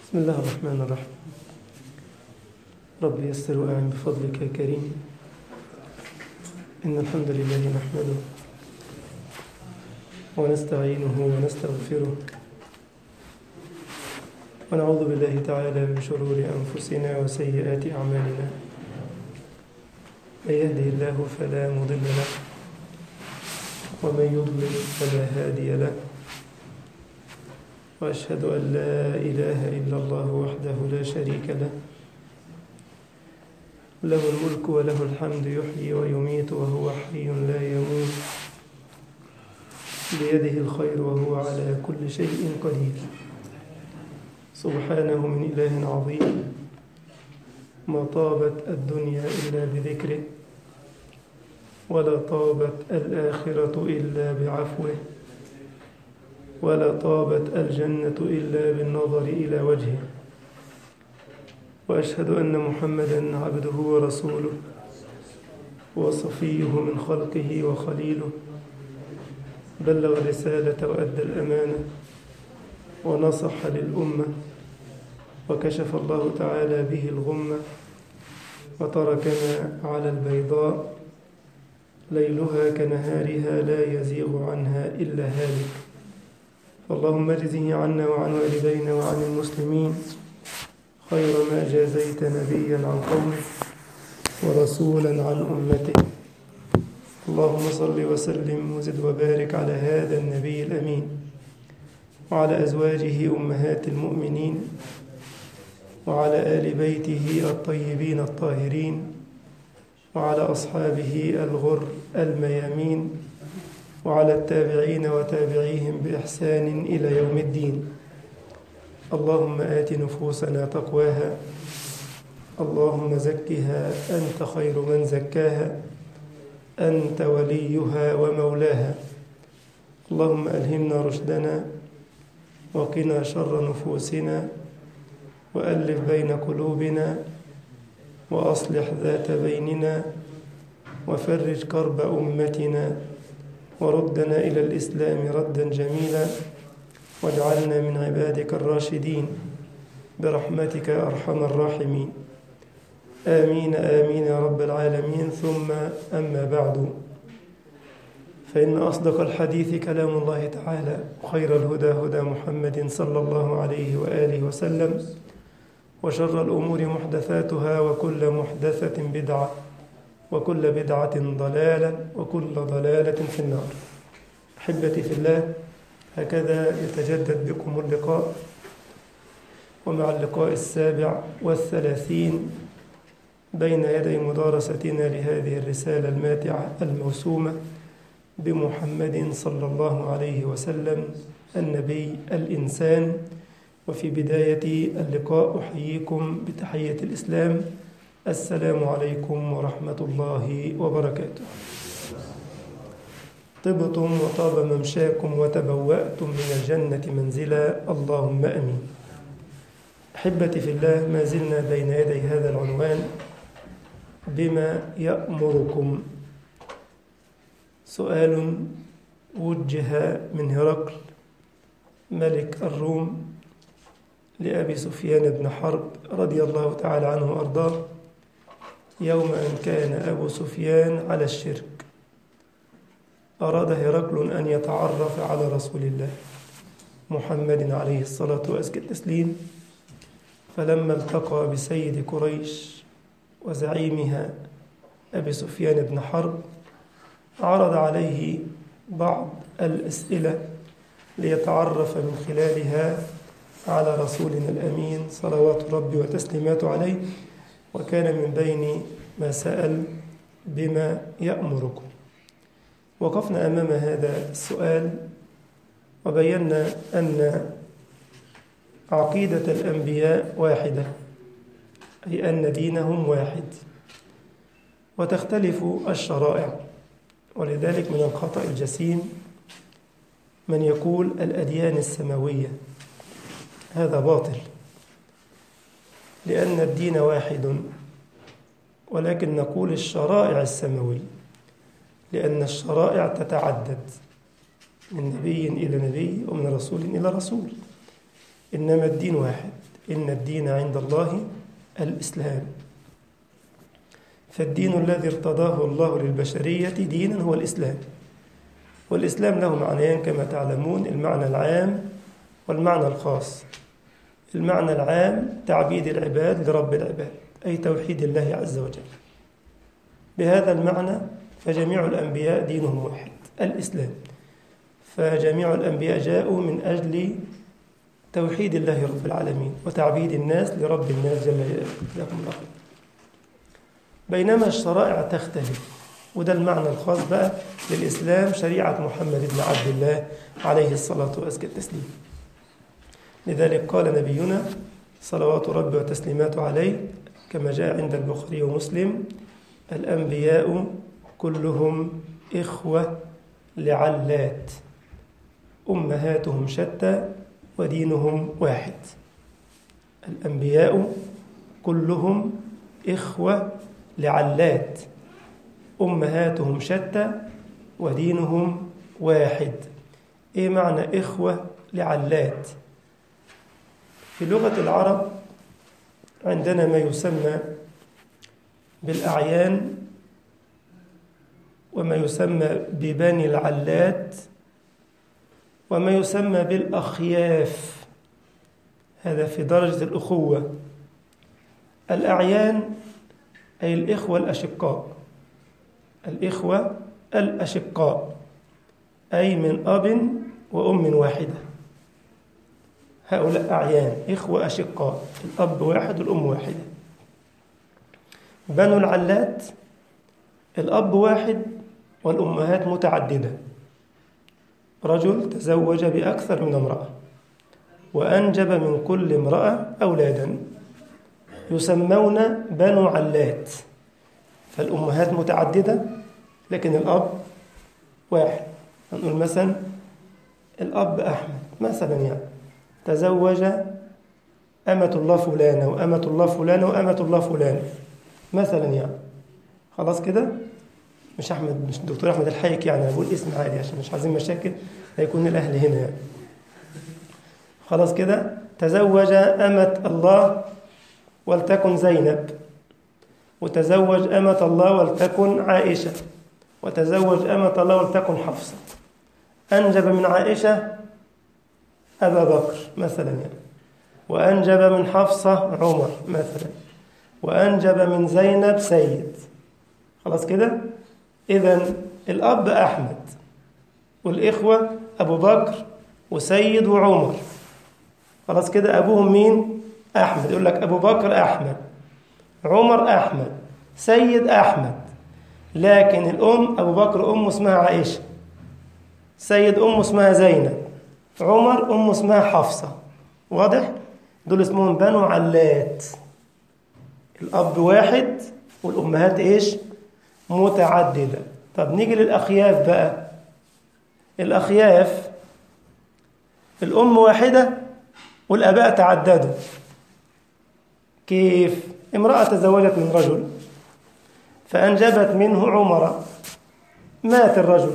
بسم الله الرحمن الرحيم. رب يسر وأعن بفضلك يا كريم. إن الحمد لله نحمده ونستعينه ونستغفره ونعوذ بالله تعالى من شرور أنفسنا وسيئات أعمالنا. من يهده الله فلا مضل له ومن يضلل فلا هادي له، وأشهد أن لا إله إلا الله وحده لا شريك له، له الملك وله الحمد، يحيي ويميت وهو حي لا يموت، بيده الخير وهو على كل شيء قدير. سبحانه من إله عظيم، ما طابت الدنيا إلا بذكره، ولا طابت الآخرة إلا بعفوه، ولا طابت الجنة إلا بالنظر إلى وجهه. وأشهد أن محمدًا عبده ورسوله وصفيه من خلقه وخليله، بلغ الرسالة وأدى الأمانة ونصح للأمة، وكشف الله تعالى به الغمة، وتركنا على البيضاء ليلها كنهارها لا يزيغ عنها إلا هالك. اللهم اجزه عنا وعن والدينا وعن المسلمين خير ما جازيت نبيا عن قومه ورسولا عن أمته. اللهم صل وسلم وزد وبارك على هذا النبي الأمين، وعلى أزواجه أمهات المؤمنين، وعلى آل بيته الطيبين الطاهرين، وعلى أصحابه الغر الميامين، وعلى التابعين وتابعيهم بإحسان إلى يوم الدين. اللهم آت نفوسنا تقواها، اللهم زكها أنت خير من زكاها، أنت وليها ومولاها. اللهم ألهمنا رشدنا، وقنا شر نفوسنا، وألف بين قلوبنا، وأصلح ذات بيننا، وفرج كرب أمتنا، وردنا إلى الإسلام ردا جميلا، واجعلنا من عبادك الراشدين برحمتك يا أرحم الراحمين. آمين آمين يا رب العالمين. ثم أما بعد، فإن أصدق الحديث كلام الله تعالى، وخير الهدى هدى محمد صلى الله عليه وآله وسلم، وشر الأمور محدثاتها، وكل محدثة بدعة، وكل بدعة ضلالة، وكل ضلالة في النار. أحبتي في الله، هكذا يتجدد بكم اللقاء، ومع اللقاء 37 بين يدي مدارستنا لهذه الرسالة الماتعة الموسومة بمحمد صلى الله عليه وسلم النبي الإنسان. وفي بداية اللقاء أحييكم بتحية الإسلام: السلام عليكم ورحمة الله وبركاته. طبتم وطاب ممشاكم وتبوأتم من الجنة منزلا، اللهم أمين. أحبتي في الله، ما زلنا بين يدي هذا العنوان: بما يأمركم. سؤال وجه من هرقل ملك الروم لأبي سفيان بن حرب رضي الله تعالى عنه وأرضاه، يوم أن كان أبو سفيان على الشرك. أراد هرقل أن يتعرف على رسول الله محمد عليه الصلاة وأزكى التسليم، فلما التقى بسيد قريش وزعيمها أبي سفيان بن حرب، عرض عليه بعض الأسئلة ليتعرف من خلالها على رسولنا الأمين صلوات ربي وتسليماته عليه. وكان من بين ما سأل: بما يأمركم. وقفنا أمام هذا السؤال وبينا أن عقيدة الأنبياء واحدة، أي أن دينهم واحد، وتختلف الشرائع. ولذلك من الخطأ الجسيم من يقول الأديان السماوية، هذا باطل، لأن الدين واحد، ولكن نقول الشرائع السماوية، لأن الشرائع تتعدد من نبي إلى نبي ومن رسول إلى رسول. إنما الدين واحد، إن الدين عند الله الإسلام. فالدين الذي ارتضاه الله للبشرية دينا هو الإسلام. والإسلام له معنيان كما تعلمون: المعنى العام والمعنى الخاص. المعنى العام تعبيد العباد لرب العباد، أي توحيد الله عز وجل. بهذا المعنى فجميع الأنبياء دينهم واحد، الإسلام. فجميع الأنبياء جاءوا من أجل توحيد الله رب العالمين وتعبيد الناس لرب الناس جل جلاله. بينما الشرائع تختلف، وده المعنى الخاص بقى للإسلام، شريعة محمد بن عبد الله عليه الصلاة وأزكى التسليم. لذلك قال نبينا صلوات ربي وتسليماته عليه كما جاء عند البخاري ومسلم: الأنبياء كلهم إخوة لعلات، أمهاتهم شتى ودينهم واحد. الأنبياء كلهم إخوة لعلات، أمهاتهم شتى ودينهم واحد. إيه معنى إخوة لعلات؟ في لغة العرب عندنا ما يسمى بالأعيان وما يسمى ببني العلات وما يسمى بالأخياف، هذا في درجة الأخوة. الأعيان أي الإخوة الأشقاء، الإخوة الأشقاء أي من أب وأم واحدة، هؤلاء أعيان إخوة أشقاء، الأب واحد والأم واحدة. بنو العلات الأب واحد والأمهات متعددة، رجل تزوج بأكثر من امرأة وأنجب من كل امرأة أولادا، يسمون بنو علات. فالأمهات متعددة لكن الأب واحد. نقول مثلا الأب أحمد مثلا، يعني تزوج أمة الله فلانة وأمة الله فلانة وأمة الله فلانة مثلا، يعني خلاص كده. مش أحمد، مش دكتور أحمد الحيك، يعني أنا بقول اسم عادي عشان مش عايزين مشاكل، هيكون الأهل هنا يعني. خلاص كده. تزوج أمة الله ولتكن زينب، وتزوج أمة الله ولتكن عائشة، وتزوج أمة الله ولتكن حفصة. أنجب من عائشة أبا بكر مثلا يعني، وأنجب من حفصة عمر مثلا، وأنجب من زينب سيد. خلاص كده. إذن الأب أحمد والإخوة أبو بكر وسيد وعمر. خلاص كده. أبوهم مين؟ أحمد، يقول لك أبو بكر أحمد، عمر أحمد، سيد أحمد. لكن الأم أبو بكر أمه اسمها عائشة، سيد أمه اسمها زينب، عمر أمه اسمها حفصة. واضح؟ دول اسمهم بنو علات، الأب واحد والأمهات إيش؟ متعددة. طب نيجي للأخياف بقى. الأخياف الأم واحدة والآباء تعددوا. كيف؟ امرأة تزوجت من رجل فأنجبت منه عمر، مات الرجل،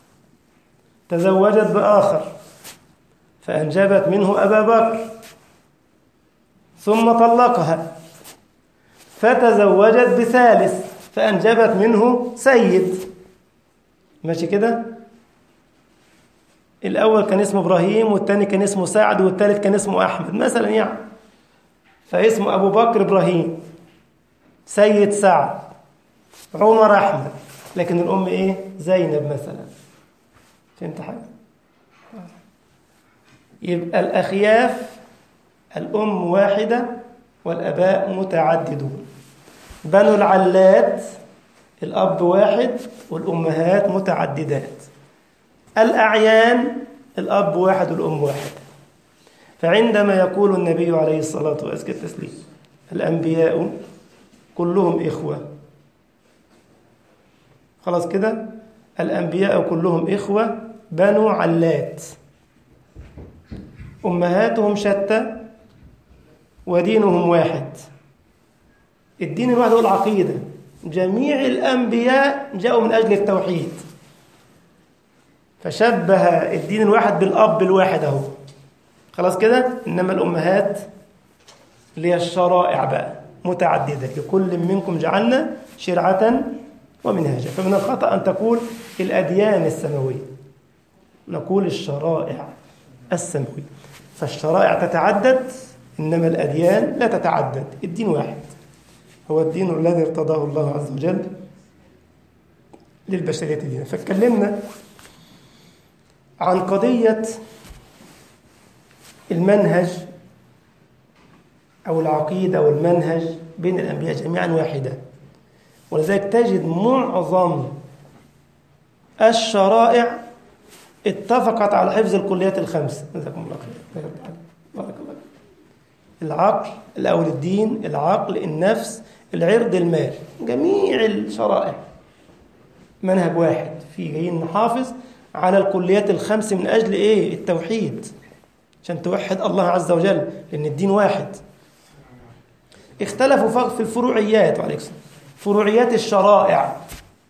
تزوجت بآخر فأنجبت منه أبا بكر، ثم طلقها فتزوجت بثالث فأنجبت منه سيد. ماشي كده؟ الأول كان اسمه إبراهيم، والثاني كان اسمه سعد، والثالث كان اسمه أحمد مثلا يعني. فاسمه أبو بكر إبراهيم، سيد سعد، عمر أحمد، لكن الأم إيه؟ زينب مثلا. فهمت حاجة؟ يبقى الأخياف الأم واحدة والأباء متعددون. بنو العلات الأب واحد والأمهات متعددات. الأعيان الأب واحد والأم واحد. فعندما يقول النبي عليه الصلاة وأزكى التسليم الأنبياء كلهم إخوة، خلاص كده. الأنبياء كلهم إخوة بنو علات، أمهاتهم شتى ودينهم واحد. الدين الواحد هو العقيدة. جميع الأنبياء جاءوا من أجل التوحيد، فشبه الدين الواحد بالأب الواحد أهو، خلاص كده. إنما الأمهات اللي هي الشرائع بقى متعددة، لكل منكم جعلنا شرعة ومنهاجا. فمن الخطأ أن تقول الأديان السماوية، نقول الشرائع السماوية. فالشرائع تتعدد إنما الأديان لا تتعدد، الدين واحد، هو الدين الذي ارتضاه الله عز وجل للبشرية دينا. فاتكلمنا عن قضية المنهج أو العقيدة والمنهج بين الأنبياء جميعا واحدة، ولذلك تجد معظم الشرائع اتفقت على حفظ الكليات الخمس. جزاكم الله خير، بارك الله. العقل الأول، الدين، العقل، النفس، العرض، المال، جميع الشرائع منهج واحد، في جايين نحافظ على الكليات الخمس من أجل إيه؟ التوحيد، عشان توحد الله عز وجل، لأن الدين واحد. اختلفوا في الفروعيات، وعليكم السلام، فروعيات الشرائع.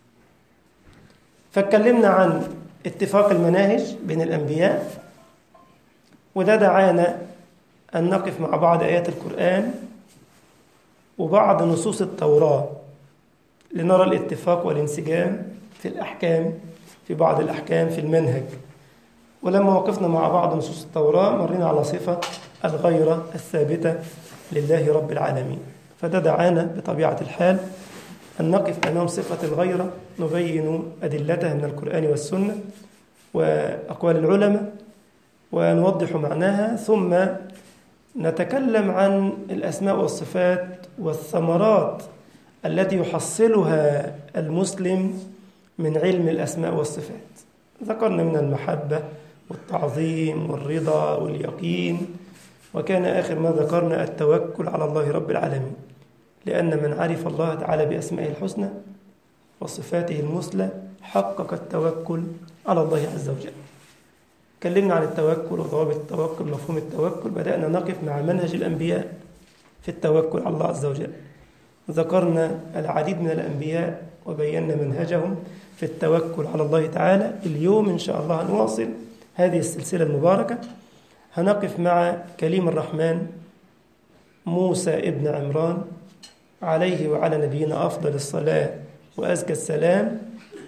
فاتكلمنا عن اتفاق المناهج بين الأنبياء، وده دعانا أن نقف مع بعض آيات القرآن وبعض نصوص التوراة لنرى الاتفاق والانسجام في الأحكام، في بعض الأحكام في المنهج. ولما وقفنا مع بعض نصوص التوراة مرينا على صفة الغيرة الثابتة لله رب العالمين، فده دعانا بطبيعة الحال أن نقف أمام صفة الغيرة، نبين أدلتها من القرآن والسنة وأقوال العلماء ونوضح معناها، ثم نتكلم عن الأسماء والصفات والثمرات التي يحصلها المسلم من علم الأسماء والصفات. ذكرنا من المحبة والتعظيم والرضا واليقين، وكان آخر ما ذكرنا التوكل على الله رب العالمين، لأن من عرف الله تعالى بأسمائه الحسنى وصفاته المثلى حقق التوكل على الله عز وجل. تكلمنا عن التوكل وضوابط التوكل، مفهوم التوكل، بدأنا نقف مع منهج الأنبياء في التوكل على الله عز وجل. ذكرنا العديد من الأنبياء وبينا منهجهم في التوكل على الله تعالى. اليوم إن شاء الله هنواصل هذه السلسلة المباركة، هنقف مع كليم الرحمن موسى ابن عمران عليه وعلى نبينا أفضل الصلاة وأزكى السلام،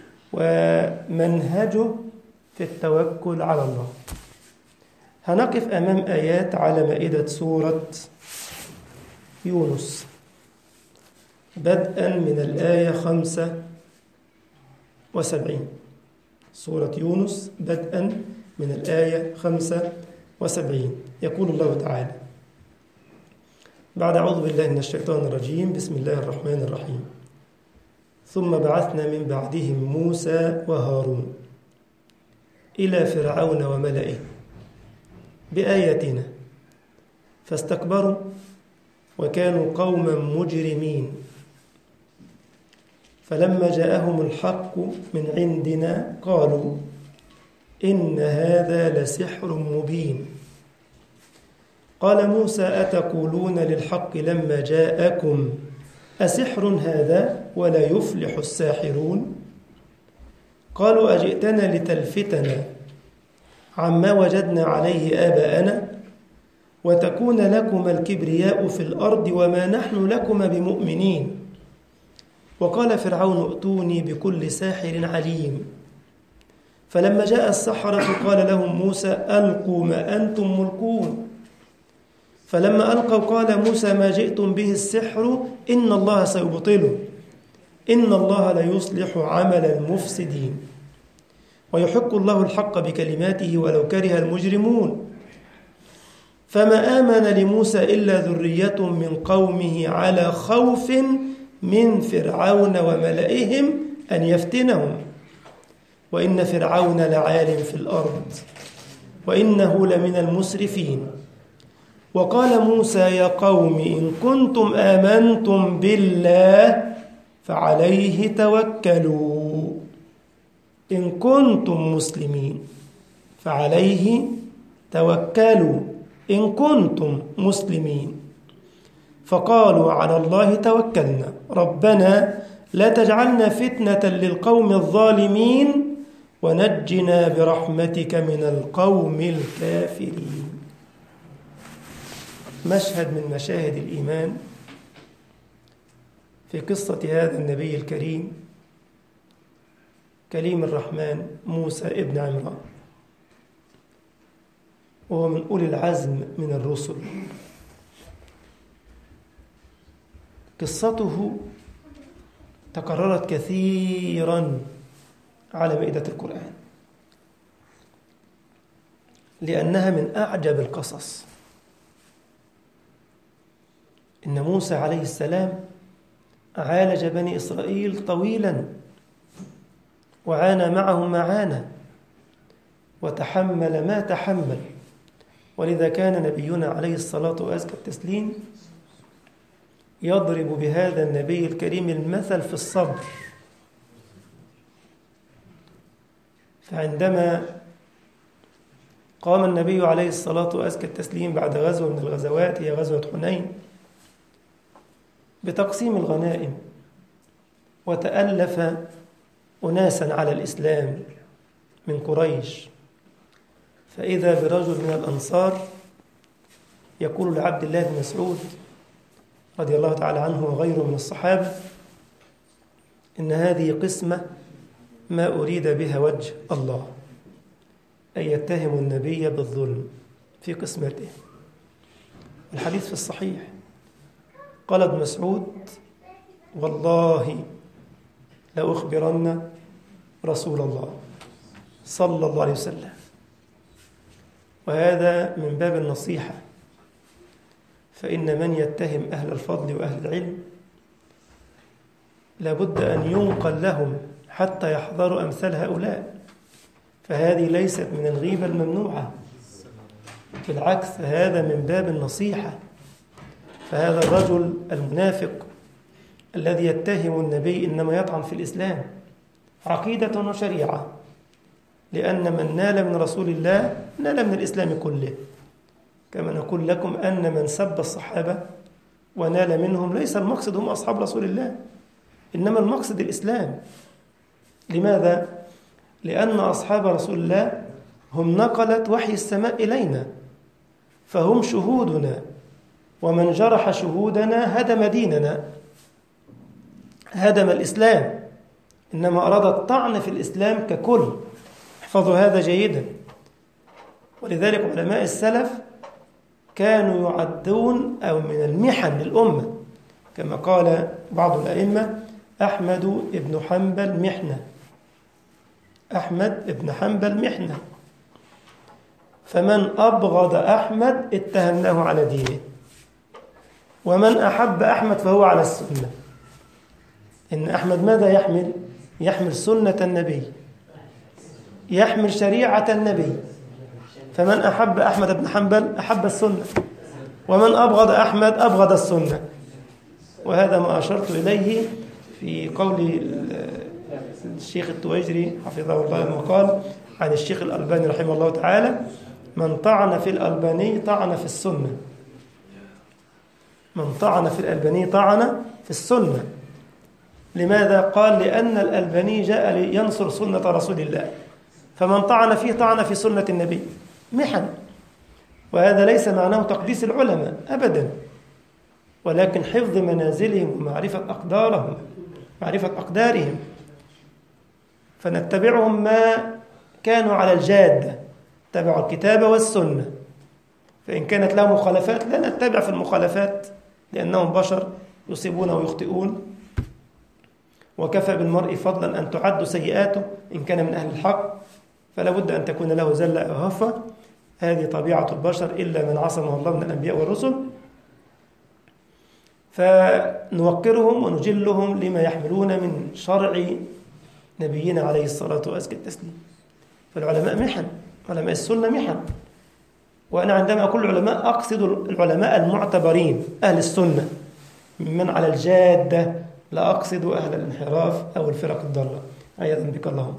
ومنهجه في التوكل على الله. هنقف أمام آيات على مائدة سورة يونس، بدءا من الآية 75. سورة يونس بدءا من الآية 75. يقول الله تعالى بعد أعوذ بالله من الشيطان الرجيم، بسم الله الرحمن الرحيم: ثم بعثنا من بعدهم موسى وهارون إلى فرعون وملئه بآياتنا فاستكبروا وكانوا قوما مجرمين، فلما جاءهم الحق من عندنا قالوا إن هذا لسحر مبين. قال موسى أتقولون للحق لما جاءكم أسحر هذا ولا يفلح الساحرون؟ قالوا أجئتنا لتلفتنا عما وجدنا عليه آباءنا وتكون لكما الكبرياء في الأرض وما نحن لكما بمؤمنين. وقال فرعون ائتوني بكل ساحر عليم. فلما جاء السحرة قال لهم موسى ألقوا ما أنتم ملقون. فلما ألقوا قال موسى ما جئتم به السحر إن الله سيبطله إن الله لا يصلح عمل المفسدين ويحق الله الحق بكلماته ولو كره المجرمون. فما آمن لموسى إلا ذرية من قومه على خوف من فرعون وملئهم أن يفتنهم وإن فرعون لعال في الأرض وإنه لمن المسرفين. وقال موسى يا قوم إن كنتم آمنتم بالله فعليه توكلوا إن كنتم مسلمين فعليه توكلوا إن كنتم مسلمين. فقالوا على الله توكلنا ربنا لا تجعلنا فتنة للقوم الظالمين ونجنا برحمتك من القوم الكافرين. مشهد من مشاهد الإيمان في قصة هذا النبي الكريم كليم الرحمن موسى ابن عمران، وهو من أولي العزم من الرسل. قصته تكررت كثيرا على مائدة القرآن لأنها من أعجب القصص. إن موسى عليه السلام عالج بني إسرائيل طويلا وعانى معهم ما عانى وتحمل ما تحمل، ولذا كان نبينا عليه الصلاة وأزكى التسليم يضرب بهذا النبي الكريم المثل في الصبر. فعندما قام النبي عليه الصلاة وأزكى التسليم بعد غزوة من الغزوات هي غزوة حنين بتقسيم الغنائم، وتألف أناسا على الإسلام من قريش، فإذا برجل من الأنصار يقول لعبد الله بن مسعود رضي الله تعالى عنه وغيره من الصحابة: إن هذه قسمة ما أريد بها وجه الله، أن يتهم النبي بالظلم في قسمته. الحديث في الصحيح. قال ابن مسعود: والله لأخبرن رسول الله صلى الله عليه وسلم. وهذا من باب النصيحة، فإن من يتهم أهل الفضل وأهل العلم لابد أن ينقل لهم حتى يحذروا أمثال هؤلاء، فهذه ليست من الغيبة الممنوعة، بالعكس هذا من باب النصيحة. فهذا الرجل المنافق الذي يتهم النبي إنما يطعن في الإسلام عقيدة وشريعة، لأن من نال من رسول الله نال من الإسلام كله، كما نقول لكم أن من سب الصحابة ونال منهم ليس المقصد هم أصحاب رسول الله، إنما المقصد الإسلام. لماذا؟ لأن أصحاب رسول الله هم نقلة وحي السماء إلينا، فهم شهودنا، ومن جرح شهودنا هدم ديننا، هدم الإسلام، إنما أراد الطعن في الإسلام ككل. احفظوا هذا جيدا. ولذلك علماء السلف كانوا يعدون أو من المحن للأمة، كما قال بعض الأئمة: أحمد بن حنبل محنة، أحمد بن حنبل محنة، فمن أبغض أحمد اتهمناه على دينه، ومن أحب أحمد فهو على السنة. إن أحمد ماذا يحمل؟ يحمل سنة النبي، يحمل شريعة النبي، فمن أحب أحمد بن حنبل أحب السنة، ومن أبغض أحمد أبغض السنة. وهذا ما أشرت إليه في قول الشيخ التويجري حفظه الله المقال عن الشيخ الألباني رحمه الله تعالى: من طعن في الألباني طعن في السنة، من طعن في الألباني طعن في السنة. لماذا؟ قال: لأن الألباني جاء لينصر سنة رسول الله، فمن طعن فيه طعن في سنة النبي. محن. وهذا ليس معناه تقديس العلماء أبدا، ولكن حفظ منازلهم ومعرفة أقدارهم، معرفة أقدارهم، فنتبعهم ما كانوا على الجادة، تبعوا الكتاب والسنة. فإن كانت لهم مخالفات لا نتبع في المخالفات، لأنهم بشر يصيبون ويخطئون، وكفى بالمرء فضلا أن تعد سيئاته إن كان من أهل الحق، فلا بد أن تكون له زلة أو هفة. هذه طبيعة البشر إلا من عصمه الله من الأنبياء والرسل. فنوقرهم ونجلهم لما يحملون من شرع نبينا عليه الصلاة وأزكى التسليم. فالعلماء محن، علماء السنة محن. وأنا عندما أقول العلماء أقصد العلماء المعتبرين أهل السنة ممن على الجادة، لا أقصد أهل الانحراف أو الفرق الضالة، عياذا بك اللهم.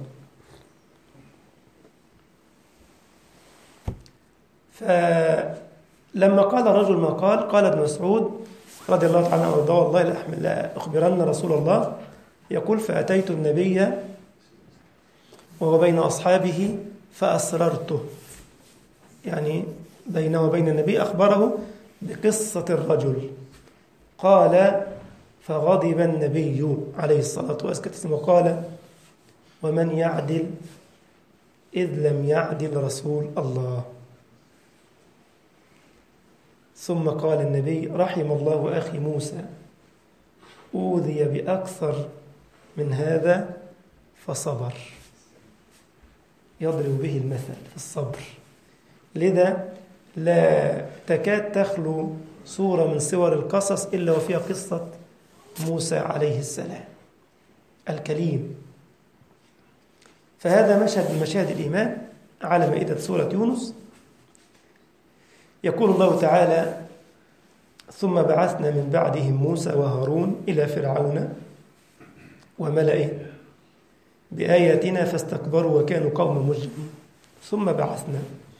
فلما قال رجل ما قال ابن مسعود رضي الله تعالى عنه وارضاه: والله لا أخبرن رسول الله. يقول: فأتيت النبي وهو بين أصحابه فأسررته، يعني بينه وبين النبي أخبره بقصة الرجل. قال: فغضب النبي عليه الصلاة والسلام وقال: ومن يعدل إذ لم يعدل رسول الله. ثم قال النبي: رحم الله أخي موسى، أوذي بأكثر من هذا فصبر. يضرب به المثل في الصبر. لذا لا تكاد تخلو سورة من سور القصص إلا وفيها قصة موسى عليه السلام الكليم. فهذا مشهد من مشاهد الإيمان على مائدة سورة يونس. يقول الله تعالى: ثم بعثنا من بعدهم موسى وهارون إلى فرعون وملئه بآياتنا فاستكبروا وكانوا قوم مجرمين. ثم بعثنا.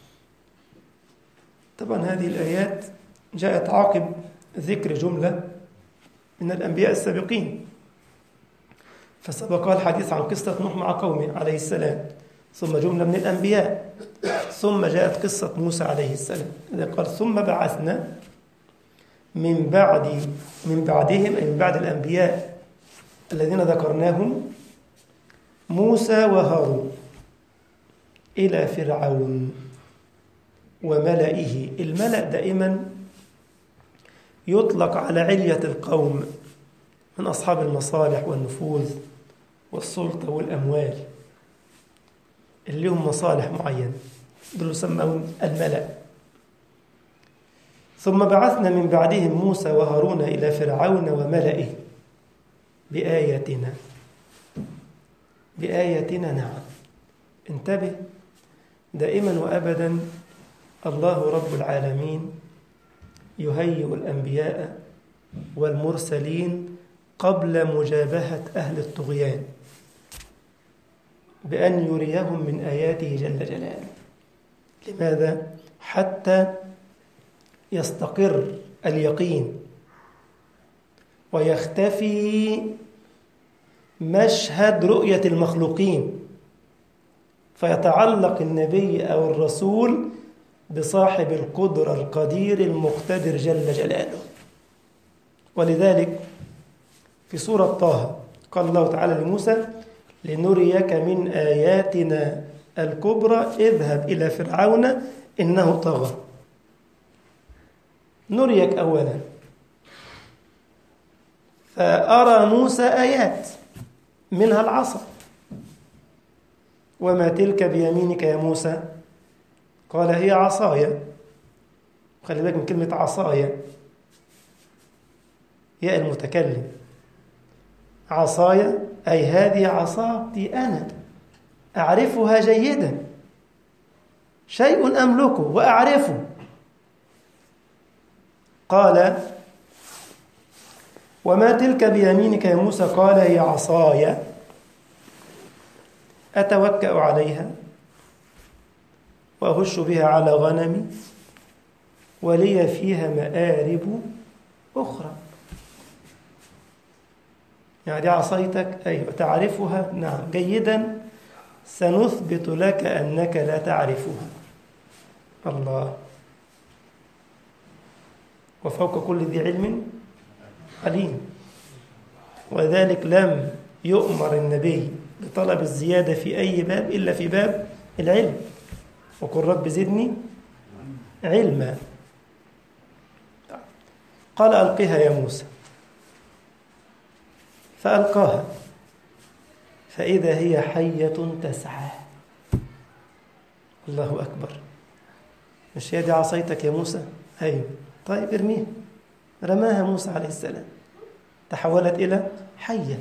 طبعا هذه الآيات جاءت عقب ذكر جملة من الأنبياء السابقين، فسبق الحديث عن قصة نوح مع قومه عليه السلام، ثم جملة من الأنبياء، ثم جاءت قصة موسى عليه السلام. إذا قال ثم بعثنا من بعدهم أي من بعد الأنبياء الذين ذكرناهم موسى وهارون إلى فرعون وملئه. الملأ دائما يطلق على علية القوم من أصحاب المصالح والنفوذ والسلطة والأموال اللي هم مصالح معينة، دول يسمون الملأ. ثم بعثنا من بعدهم موسى وهارون إلى فرعون وملئه بآياتنا. نعم، انتبه، دائما وأبدا الله رب العالمين يهيئ الأنبياء والمرسلين قبل مجابهة أهل الطغيان بأن يريهم من آياته جل جلاله. لماذا؟ حتى يستقر اليقين ويختفي مشهد رؤية المخلوقين، فيتعلق النبي أو الرسول بصاحب القدرة القدير المقتدر جل جلاله. ولذلك في سورة طه قال الله تعالى لموسى: لنريك من آياتنا الكبرى اذهب إلى فرعون إنه طغى. نريك أولا، فأرى موسى آيات منها العصا. وما تلك بيمينك يا موسى؟ قال: هي عصاي. خلي بالك من كلمة عصاي، يا المتكلم. عصاي أي هذه عصاتي أنا أعرفها جيدا، شيء أملكه وأعرفه. قال: وما تلك بيمينك يا موسى؟ قال: هي عصاي أتوكأ عليها وأهش بها على غنمي ولي فيها مآرب أخرى. يعني دي عصايتك؟ أيوة. تعرفها؟ نعم، جيدا، سنثبت لك أنك لا تعرفها. الله. وفوق كل ذي علم عليم. وذلك لم يؤمر النبي بطلب الزيادة في أي باب إلا في باب العلم. وقل رب زدني علما. قال: ألقها يا موسى. فألقاها فإذا هي حية تسعى. الله أكبر. مش هي دي عصايتك يا موسى؟ أيوه. طيب ارميها. رماها موسى عليه السلام، تحولت إلى حية.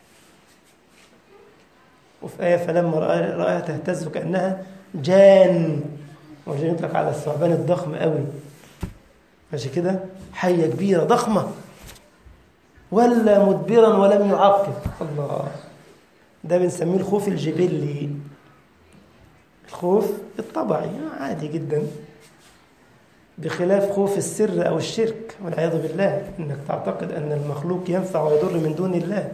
وفي آية: فلما رأى تهتز كأنها جان. وجان يطلق على الثعبان الضخم قوي، ماشي كده، حية كبيرة ضخمة، ولا مدبرا ولم يعقب. الله. ده بنسميه الخوف الجبلي، الخوف الطبيعي عادي جدا، بخلاف خوف السر أو الشرك والعياذ بالله، إنك تعتقد أن المخلوق ينفع ويضر من دون الله،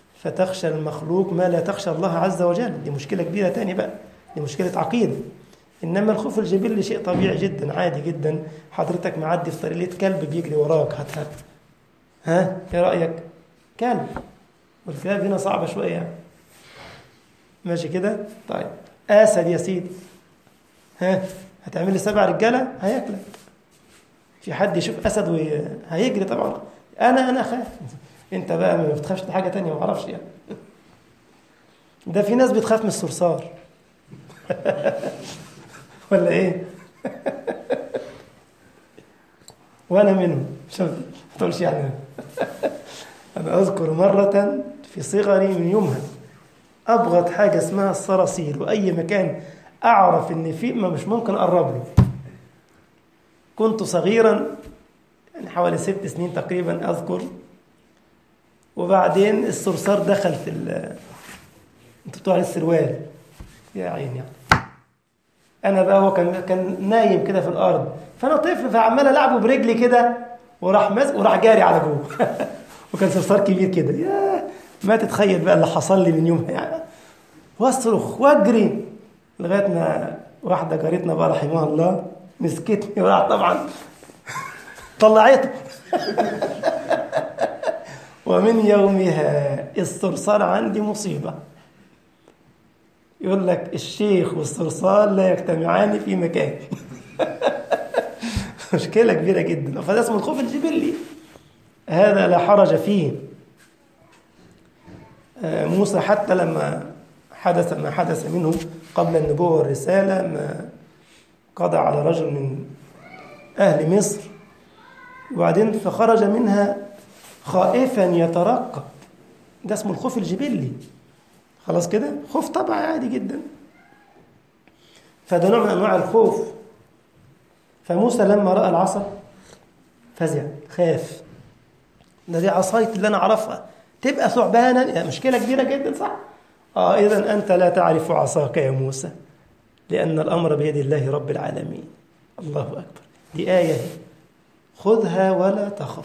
فتخشى المخلوق ما لا تخشى الله عز وجل. دي مشكلة كبيرة تاني بقى، دي مشكلة عقيدة. إنما الخوف الجبلي شيء طبيعي جدا، عادي جدا. حضرتك معدي في طريق لقيت كلب بيجري وراك، هتخاف. ها ايه رأيك؟ كلب، والكلاب هنا صعبة شوية يعني. ماشي كده؟ طيب أسد يا سيدي، ها هتعمل لي 7 رجالة هياكلك. في حد يشوف أسد وهيجري طبعا. أنا أخاف. أنت بقى ما بتخافش لحاجة تانية ما أعرفش يعني. ده في ناس بتخاف من الصرصار ولا إيه؟ وأنا منهم، شوف ما تقولش يعني. أنا أذكر مرة في صغري من يومها أبغض حاجة اسمها الصراصير، وأي مكان أعرف إن فيه ما مش ممكن أقرب له. كنت صغيرا يعني حوالي 6 سنين تقريبا أذكر، وبعدين الصرصار دخل في انتوا بتوع السروال يا عيني يعني. أنا بقى هو كان نايم كده في الأرض، فأنا طفل فعمال ألعبه برجلي كده، وراح جاري على جوه وكان صرصار كبير كده. ياه ما تتخيل بقى اللي حصل لي من يومها يعني. واصرخ واجري لغايه ما واحده جارتنا بقى رحمها الله مسكتني وراح طبعا طلعته ومن يومها الصرصار عندي مصيبه. يقول لك الشيخ والصرصار لا يجتمعان في مكان مشكله كبيره جدا. فده اسمه الخوف الجبلي، هذا لا حرج فيه. موسى حتى لما حدث ما حدث منه قبل النبوة والرسالة، ما قضى على رجل من أهل مصر، وبعدين فخرج منها خائفا يترقب. ده اسمه الخوف الجبلي. خلاص كده خوف طبعا عادي جدا، فده نوع من أنواع الخوف. فموسى لما رأى العصا فزع، خاف. ده دي عصايتي اللي أنا أعرفها تبقى ثعبانا، يعني مشكلة كبيرة جدا صح؟ إذن أنت لا تعرف عصاك يا موسى، لأن الأمر بيد الله رب العالمين. الله أكبر. دي آية خذها ولا تخف،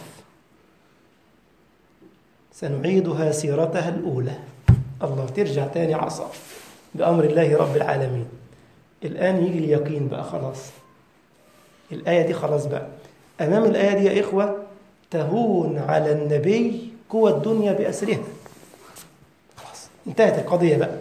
سنعيدها سيرتها الأولى. الله ترجع تاني عصا بأمر الله رب العالمين. الآن يجي اليقين بقى خلاص. الآية دي خلاص بقى. أمام الآية دي يا إخوة تهون على النبي قوى الدنيا بأسرها. خلاص انتهت القضية بقى،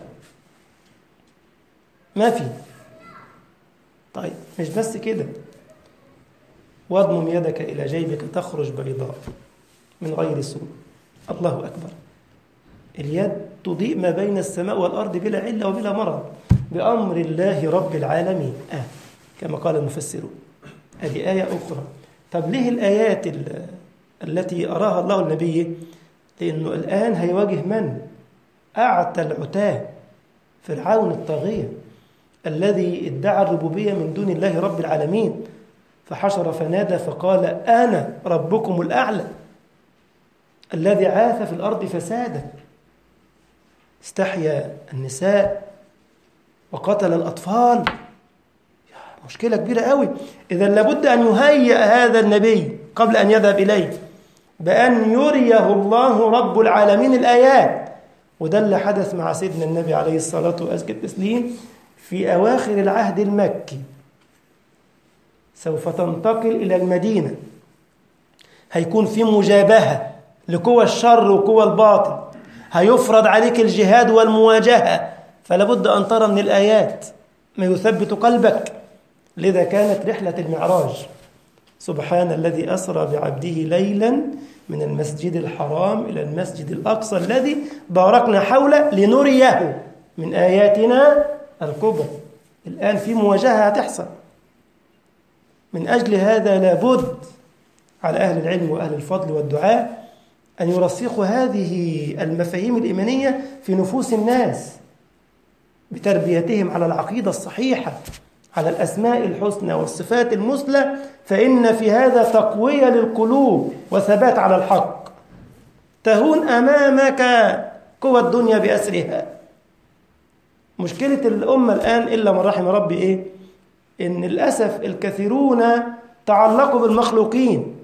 ما في. طيب مش بس كده، واضمم يدك إلى جيبك تخرج بيضاء من غير سوء. الله أكبر. اليد تضيء ما بين السماء والأرض بلا علة وبلا مرض بأمر الله رب العالمين. كما قال المفسرون. هذه آية أخرى. طب ليه الآيات التي أراها الله النبي؟ لأنه الآن هيواجه من؟ أعتى العتاه، فرعون الطاغية الذي ادعى الربوبية من دون الله رب العالمين، فحشر فنادى فقال أنا ربكم الأعلى الذي عاث في الأرض فسادا، استحيا النساء وقتل الأطفال. مشكلة كبيرة قوي. إذا لابد أن يهيئ هذا النبي قبل أن يذهب إليه بأن يريه الله رب العالمين الآيات. وده اللي حدث مع سيدنا النبي عليه الصلاة وأزكى التسليم في أواخر العهد المكي. سوف تنتقل إلى المدينة، هيكون في مجابهة لقوى الشر وقوى الباطل، هيفرض عليك الجهاد والمواجهة، فلابد أن ترى من الآيات ما يثبت قلبك. لذا كانت رحلة المعراج. سبحان الذي أسرى بعبده ليلا من المسجد الحرام إلى المسجد الأقصى الذي باركنا حوله لنريه من آياتنا الكبرى. الآن في مواجهة هتحصل. من أجل هذا لابد على أهل العلم وأهل الفضل والدعاء أن يرسخوا هذه المفاهيم الإيمانية في نفوس الناس بتربيتهم على العقيدة الصحيحة، على الأسماء الحسنى والصفات المثلى، فإن في هذا تقوية للقلوب وثبات على الحق. تهون أمامك قوى الدنيا بأسرها. مشكلة الأمة الآن إلا من رحم ربي إيه؟ إن للأسف الكثيرون تعلقوا بالمخلوقين،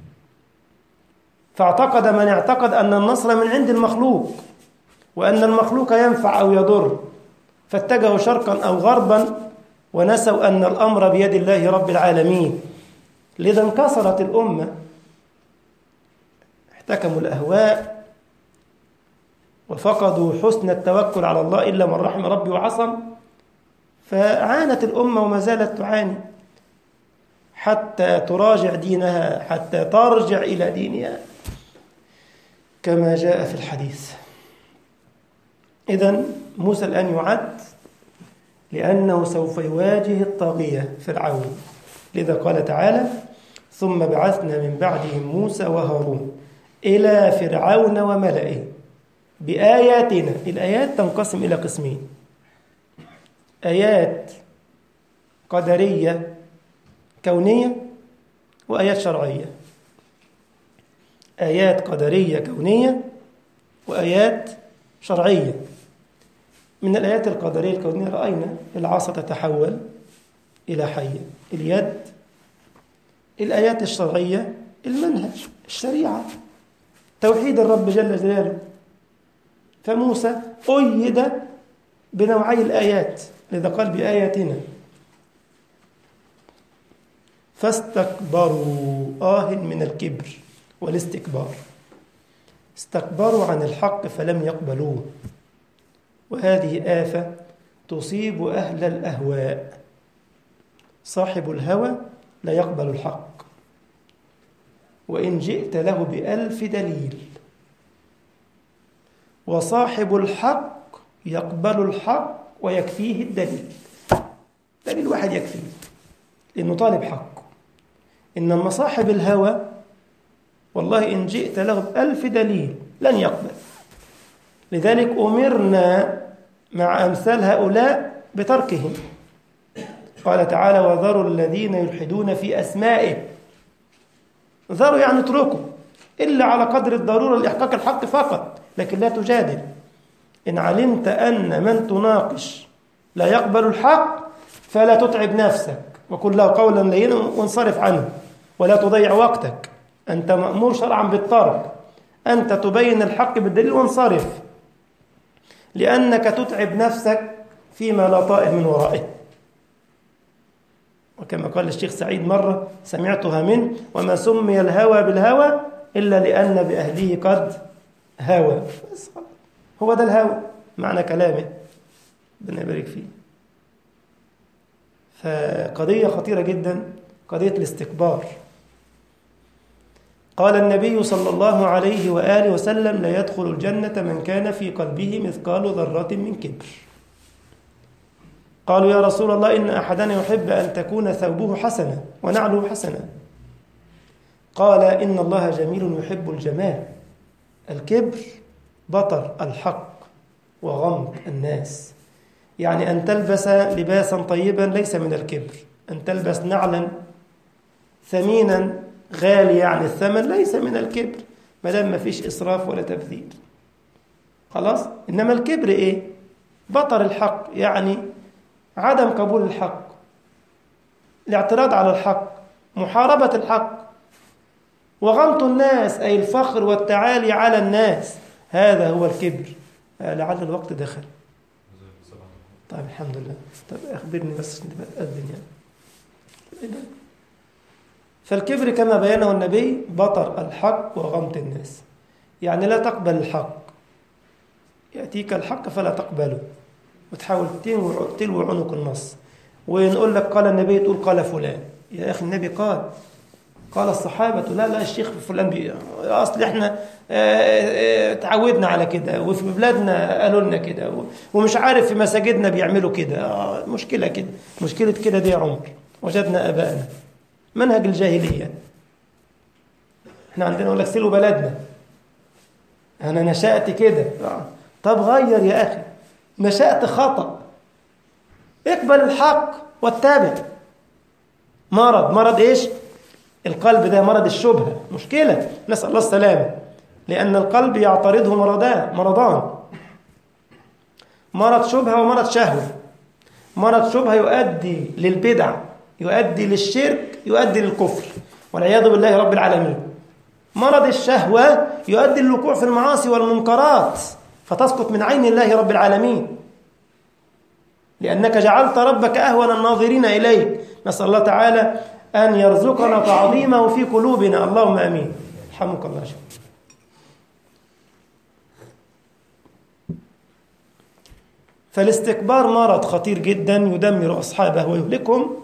فاعتقد من اعتقد أن النصر من عند المخلوق وأن المخلوق ينفع أو يضر، فاتجهوا شرقا أو غربا ونسوا أن الأمر بيد الله رب العالمين، لذا انكسرت الأمة، احتكموا الأهواء وفقدوا حسن التوكل على الله إلا من رحم ربي وعصم، فعانت الأمة وما زالت تعاني حتى تراجع دينها، حتى ترجع إلى دينها كما جاء في الحديث. إذن موسى الآن يعد لأنه سوف يواجه الطاغية فرعون، لذا قال تعالى: ثم بعثنا من بعدهم موسى وهارون إلى فرعون وملئه بآياتنا. الآيات تنقسم إلى قسمين: آيات قدرية كونية وآيات شرعية. آيات قدرية كونية وآيات شرعية. من الآيات القدرية الكونية رأينا العصا تتحول إلى حية، اليد. الآيات الشرعية المنهج، الشريعة، توحيد الرب جل جلاله. فموسى أيد بنوعي الآيات، لذا قال بآياتنا. فاستكبروا من الكبر والاستكبار، استكبروا عن الحق فلم يقبلوه، وهذه آفة تصيب أهل الأهواء. صاحب الهوى لا يقبل الحق وإن جئت له ب1000 دليل، وصاحب الحق يقبل الحق ويكفيه الدليل. دليل واحد يكفيه لأنه طالب حق. إنما صاحب الهوى والله إن جئت له ب1000 دليل لن يقبل. لذلك أمرنا مع أمثال هؤلاء بتركهم. قال تعالى: وذروا الذين يلحدون في أسمائه. ذروا يعني اتركوا إلا على قدر الضرورة لإحقاق الحق فقط، لكن لا تجادل. إن علمت أن من تناقش لا يقبل الحق فلا تتعب نفسك، وقل له قولا لينا وانصرف عنه، ولا تضيع وقتك. أنت مأمور شرعا بالترك، أنت تبين الحق بالدليل وانصرف، لأنك تتعب نفسك فيما لا طائر من ورائه. وكما قال الشيخ سعيد مرة سمعتها منه: وما سمي الهوى بالهوى إلا لأن بأهله قد هوى. هو ده الهوى معنى كلامه، ربنا يبارك فيه. فقضية خطيرة جدا، قضية الاستكبار. قال النبي صلى الله عليه وآله وسلم: لا يدخل الجنة من كان في قلبه مثقال ذرة من كبر. قالوا: يا رسول الله إن أحدنا يحب أن تكون ثوبه حسنة ونعله حسنة. قال: إن الله جميل يحب الجمال. الكبر بطر الحق وغمط الناس. يعني أن تلبس لباسا طيبا ليس من الكبر، أن تلبس نعلا ثمينا غالي يعني الثمن ليس من الكبر، ما دام ما فيش إسراف ولا تبذير. خلاص. إنما الكبر إيه؟ بطر الحق، يعني عدم قبول الحق، الاعتراض على الحق، محاربة الحق، وغمط الناس أي الفخر والتعالي على الناس، هذا هو الكبر. لعل الوقت دخل. طيب الحمد لله. طيب أخبرني بس أذن يعني. فالكبر كما بيانه النبي بطر الحق وغمط الناس، يعني لا تقبل الحق، يأتيك الحق فلا تقبله وتحاول تلوي عنق النص، ونقول لك قال النبي تقول قال فلان. يا أخي النبي قال الصحابة، لا الشيخ فلان أصل إحنا تعودنا على كده، وفي بلادنا قالوا لنا كده، ومش عارف في مساجدنا بيعملوا كده. مشكلة كده، مشكلة كده دي يا عمر، وجدنا أبائنا منهج الجاهلية. إحنا عندنا يقول لك سلوا بلدنا، أنا نشأت كده. طب غير يا أخي، نشأت خطأ، اقبل الحق واتبع. مرض إيش؟ القلب ده مرض الشبهة، مشكلة، نسأل الله السلامة. لأن القلب يعترضه مرضان: مرض شبهة ومرض شهوة. مرض شبهة يؤدي للبدع، يؤدي للشرك، يؤدي للكفر والعياذ بالله رب العالمين. مرض الشهوة يؤدي للوقوع في المعاصي والمنكرات فتسقط من عين الله رب العالمين. لأنك جعلت ربك أهون الناظرين إليك. نسأل الله تعالى أن يرزقنا تعظيمه في قلوبنا، اللهم آمين. رحمك الله. فالاستكبار مرض خطير جدا يدمر أصحابه ويهلكهم،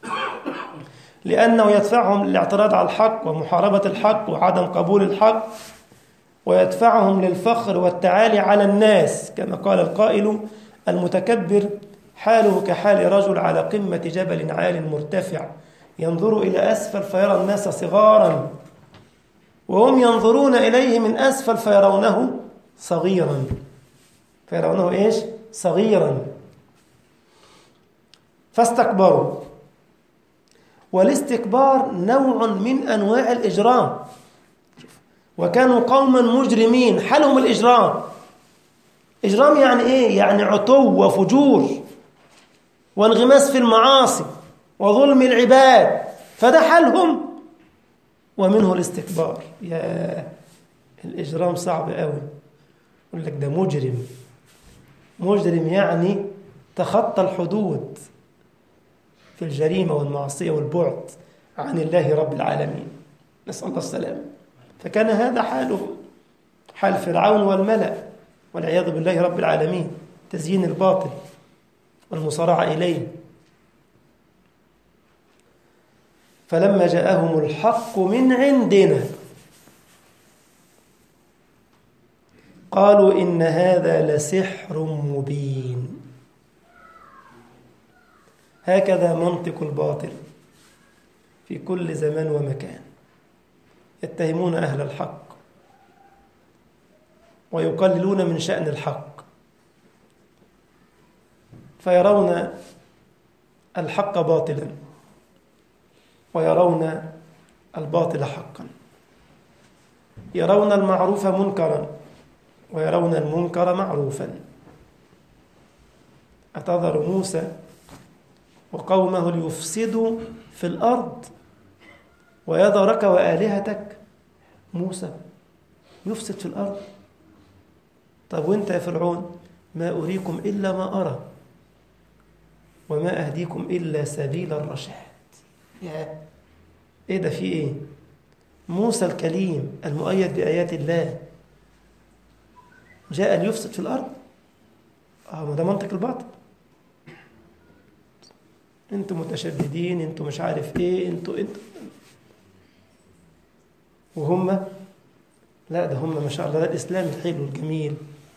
لأنه يدفعهم للاعتراض على الحق ومحاربة الحق وعدم قبول الحق، ويدفعهم للفخر والتعالي على الناس، كما قال القائل: المتكبر حاله كحال رجل على قمة جبل عال مرتفع ينظر إلى أسفل فيرى الناس صغارا، وهم ينظرون إليه من أسفل فيرونه صغيرا. فيرونه إيش؟ صغيرا. فاستكبروا. والاستكبار نوع من أنواع الإجرام، وكانوا قوما مجرمين حالهم الإجرام. إجرام يعني إيه؟ يعني عتو وفجور وانغماس في المعاصي وظلم العباد، فده حالهم، ومنه الاستكبار. يا الإجرام صعب قوي. يقول لك ده مجرم. مجرم يعني تخطى الحدود في الجريمة والمعصية والبعد عن الله رب العالمين، نسأل الله السلامة. فكان هذا حالهم، حال فرعون والملأ والعياذ بالله رب العالمين، تزيين الباطل والمصارعة إليه. فلما جاءهم الحق من عندنا قالوا إن هذا لسحر مبين. هكذا منطق الباطل في كل زمان ومكان، يتهمون أهل الحق ويقللون من شأن الحق، فيرون الحق باطلا ويرون الباطل حقا، يرون المعروف منكرا ويرون المنكر معروفا. أتذر موسى وقومه ليفسدوا في الأرض ويذرك وآلهتك؟ موسى يفسد في الأرض. طب وانت يا فرعون؟ ما أريكم إلا ما أرى وما أهديكم إلا سبيل الرشاد. يا إيه ده؟ في إيه؟ موسى الكليم المؤيد بآيات الله جاء ليفسد في الأرض؟ ما ده منطق الباطل. انتوا متشددين، انتوا مش عارف ايه، انتوا وهم لا، ده هم ما شاء الله، ده الإسلام الحلو الجميل.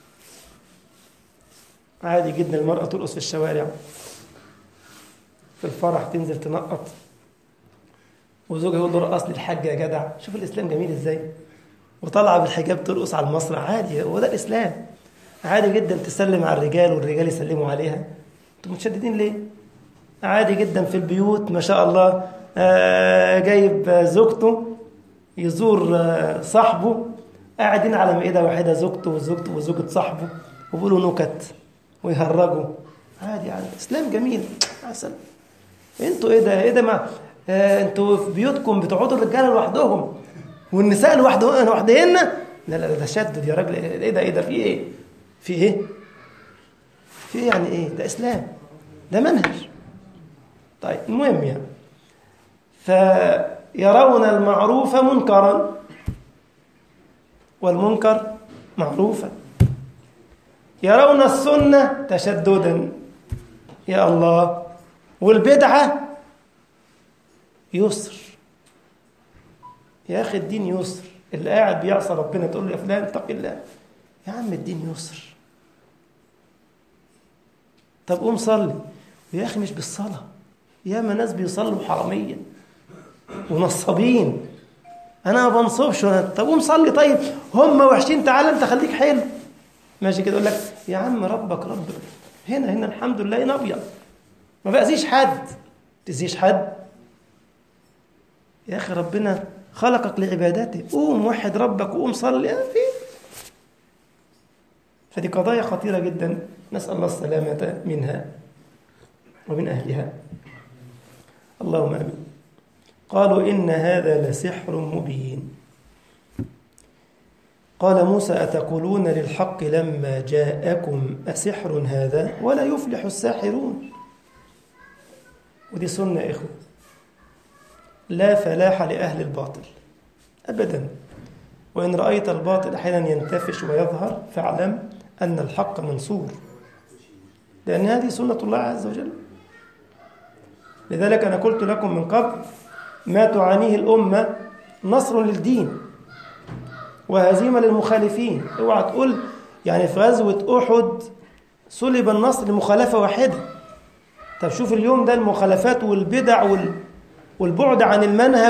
عادي جدا المرأة ترقص في الشوارع، في الفرح تنزل تنقط، وزوجها يقول له رقص لي الحاج يا جدع. شوف الإسلام جميل ازاي. وطالعة بالحجاب ترقص على المسرح، عادي، هو ده الإسلام. عادي جدا تسلم على الرجال والرجال يسلموا عليها. انتوا متشددين ليه؟ عادي جدا في البيوت ما شاء الله، جايب زوجته يزور صاحبه، قاعدين على مائدة واحدة، زوجته وزوجة صاحبه، وبيقولوا نكت ويهرجوا. عادي عادي، إسلام جميل عسل. انتوا ايه ده انتوا في بيوتكم بتقعدوا الرجاله لوحدهم والنساء لوحدهن. لا ده تشدد يا راجل. ايه ده في ايه يعني ايه؟ ده إسلام، ده منهج. طيب المهم يعني، فيرون المعروف منكرا والمنكر معروفا، يرون السنة تشددا يا الله، والبدعة يسر. يا أخي الدين يسر. اللي قاعد بيعصى ربنا تقول له يا فلان اتق الله، يا عم الدين يسر. طب قوم صلي. ويا أخي مش بالصلاة، ياما ناس بيصلوا حراميا ونصابين. أنا ما بنصبش. طب قوم صلي. طيب هم وحشين، تعال أنت خليك حلو. ماشي كده، يقول لك يا عم ربك رب هنا الحمد لله نبيض، ما بأذيش حد. تزيش حد يا أخي؟ ربنا خلقك لعبادته، قوم وحد ربك وقوم صلي. فدي قضايا خطيرة جدا، نسأل الله السلامة منها ومن أهلها، اللهم آمين. قالوا إن هذا لسحر مبين. قال موسى أتقولون للحق لما جاءكم أسحر هذا ولا يفلح الساحرون. ودي سنة يا إخوة، لا فلاح لأهل الباطل أبدا. وإن رأيت الباطل أحيانا ينتفش ويظهر فاعلم أن الحق منصور، لأن هذه سنة الله عز وجل. لذلك أنا قلت لكم من قبل ما تعانيه الأمة نصر للدين وهزيمة للمخالفين. اوعى تقول يعني في غزوة أحد سلب النصر لمخالفة واحدة. طب شوف اليوم ده المخالفات والبدع والبعد عن المنهج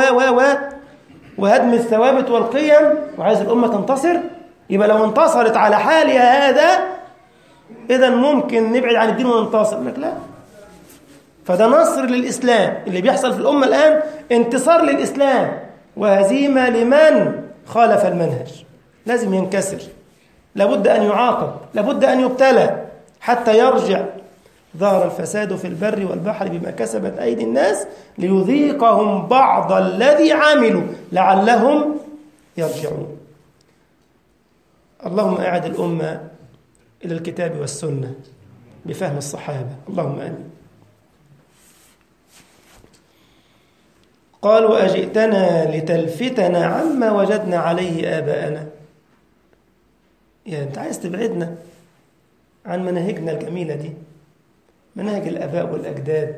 وهدم الثوابت والقيم، وعايز الأمة تنتصر. يبقى لو انتصرت على حالها هذا إذا ممكن نبعد عن الدين وننتصر. لك لا، فده نصر للإسلام. اللي بيحصل في الأمة الآن انتصار للإسلام وهزيمة لمن خالف المنهج. لازم ينكسر، لابد أن يعاقب، لابد أن يبتلى حتى يرجع. ظهر الفساد في البر والبحر بما كسبت أيدي الناس ليذيقهم بعض الذي عملوا لعلهم يرجعون. اللهم أعد الأمة إلى الكتاب والسنة بفهم الصحابة، اللهم آمين. قالوا أجئتنا لتلفتنا عما وجدنا عليه آباءنا. يعني أنت عايز تبعدنا عن مناهجنا الجميلة دي، مناهج الآباء والأجداد.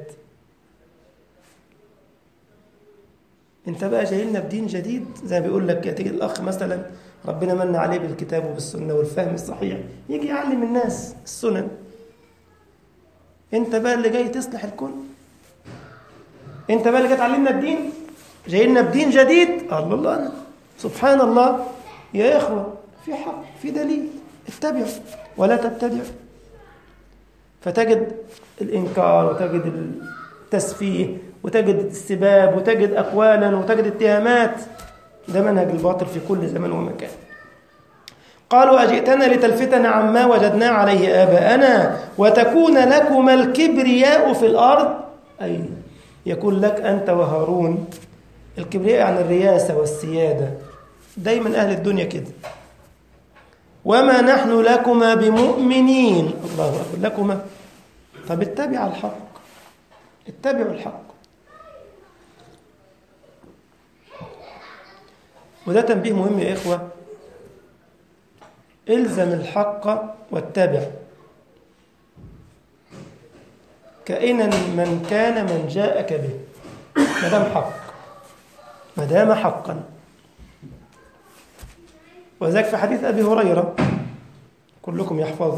أنت بقى جاي لنا بدين جديد، زي ما بيقول لك تيجي الأخ مثلا ربنا من عليه بالكتاب وبالسنة والفهم الصحيح، يجي يعلم الناس السنن. أنت بقى اللي جاي تصلح الكل، أنت بقى اللي جاي تعلمنا الدين، جاي لنا بدين جديد. الله سبحان الله يا إخوة، في حق، في دليل، اتبعوا ولا تبتدعوا. فتجد الإنكار وتجد التسفيه وتجد السباب وتجد أقوالا وتجد اتهامات. ده منهج الباطل في كل زمان ومكان. قالوا أجئتنا لتلفتنا عما وجدنا عليه آباءنا وتكون لكما الكبرياء في الأرض، أي يكون لك أنت وهارون الكبرياء عن الرياسة والسيادة. دايما أهل الدنيا كده. وما نحن لكما بمؤمنين. الله أكبر، لكما. طب اتبع الحق، اتبعوا الحق. وده تنبيه مهم يا إخوة، الزم الحق واتبع كائنا من كان من جاءك به، ما دام حقا. وذلك في حديث أبي هريرة كلكم يحفظه،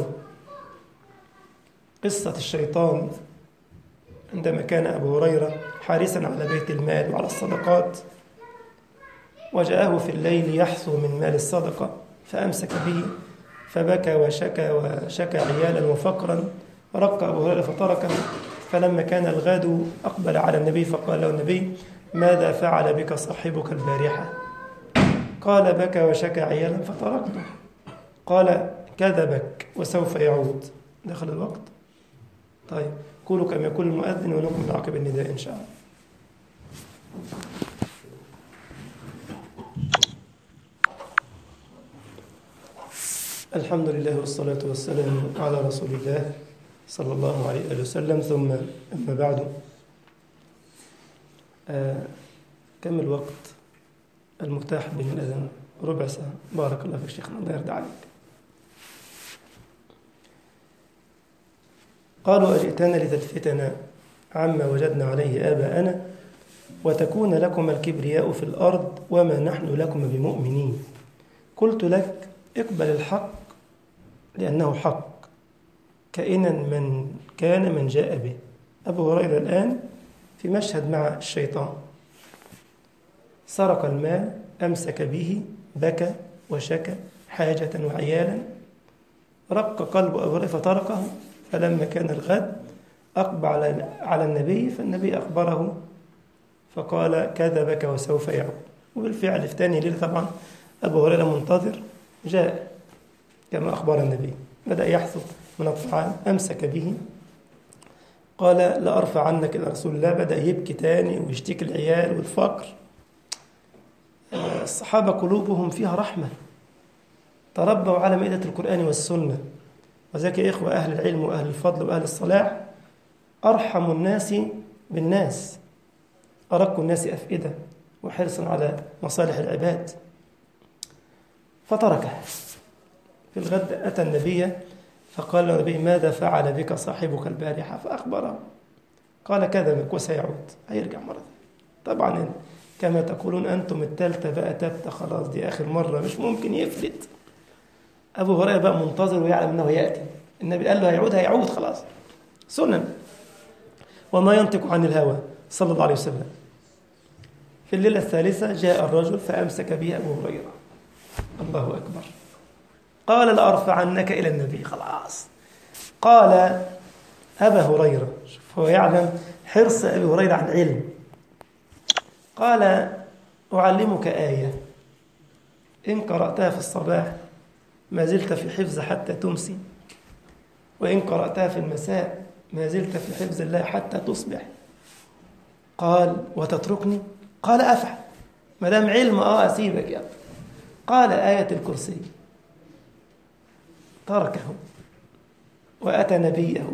قصة الشيطان عندما كان أبو هريرة حارسا على بيت المال وعلى الصدقات، وجاءه في الليل يحثو من مال الصدقة فأمسك به فبكى وشكى عيالا وفقرا، رق أبو هريرة فتركه. فلما كان الغد أقبل على النبي فقال له النبي ماذا فعل بك صاحبك البارحة؟ قال بكى وشكى عيالا فتركته. قال كذبك وسوف يعود. دخل الوقت. طيب قولوا كما يقول المؤذن ونكمل عقب النداء إن شاء الله. الحمد لله والصلاة والسلام على رسول الله صلى الله عليه وسلم، ثم أما بعد. كم الوقت المتاح بين الأذان؟ ربع ساعة. بارك الله فيك شيخنا، الله يرضى عليك. قالوا أجئتنا لتلفتنا عما وجدنا عليه آباءنا وتكون لكم الكبرياء في الأرض وما نحن لكم بمؤمنين. قلت لك اقبل الحق لأنه حق كائنا من كان من جاء به. أبو هريرة الآن في مشهد مع الشيطان، سرق المال، أمسك به، بكى وشكى حاجة وعيالا، رق قلب أبو هريرة فتركه. فلما كان الغد أقبل على النبي، فالنبي أخبره فقال كذبك وسوف يعود. وبالفعل في ثاني ليلة طبعا أبو هريرة منتظر، جاء كما أخبر النبي، بدأ يحثو من الطعام، أمسك به، قال لا أرفع عنك إلى رسول الله. بدأ يبكي تاني ويشتكي العيال والفقر. الصحابة قلوبهم فيها رحمة، تربوا على مائدة القرآن والسنة. وذلك يا إخوة أهل العلم وأهل الفضل وأهل الصلاح أرحم الناس بالناس، أرق الناس أفئدة وحرصا على مصالح العباد، فتركه. في الغد أتى النبي فقال له النبي: ماذا فعل بك صاحبك البارحة؟ فأخبره. قال: كذبك وسيعود، هيرجع مرة. طبعا كما تقولون أنتم التالتة بقى تبت، خلاص دي آخر مرة، مش ممكن يفلت. أبو هريرة بقى منتظر ويعلم أنه يأتي، النبي قال له هيعود خلاص، سنن. وما ينطق عن الهوى صلى الله عليه وسلم. في الليلة الثالثة جاء الرجل فأمسك به أبو هريرة. الله أكبر. قال: لأرفعنك إلى النبي. خلاص. قال: أبا هريرة، هو يعلم حرص أبي هريرة عن العلم. قال: أعلمك آية إن قرأتها في الصباح ما زلت في حفظ حتى تمسي، وإن قرأتها في المساء ما زلت في حفظ الله حتى تصبح. قال: وتتركني؟ قال: أفعل، ما دام علم أسيبك يا. قال: آية الكرسي. تركه وأتى نبيه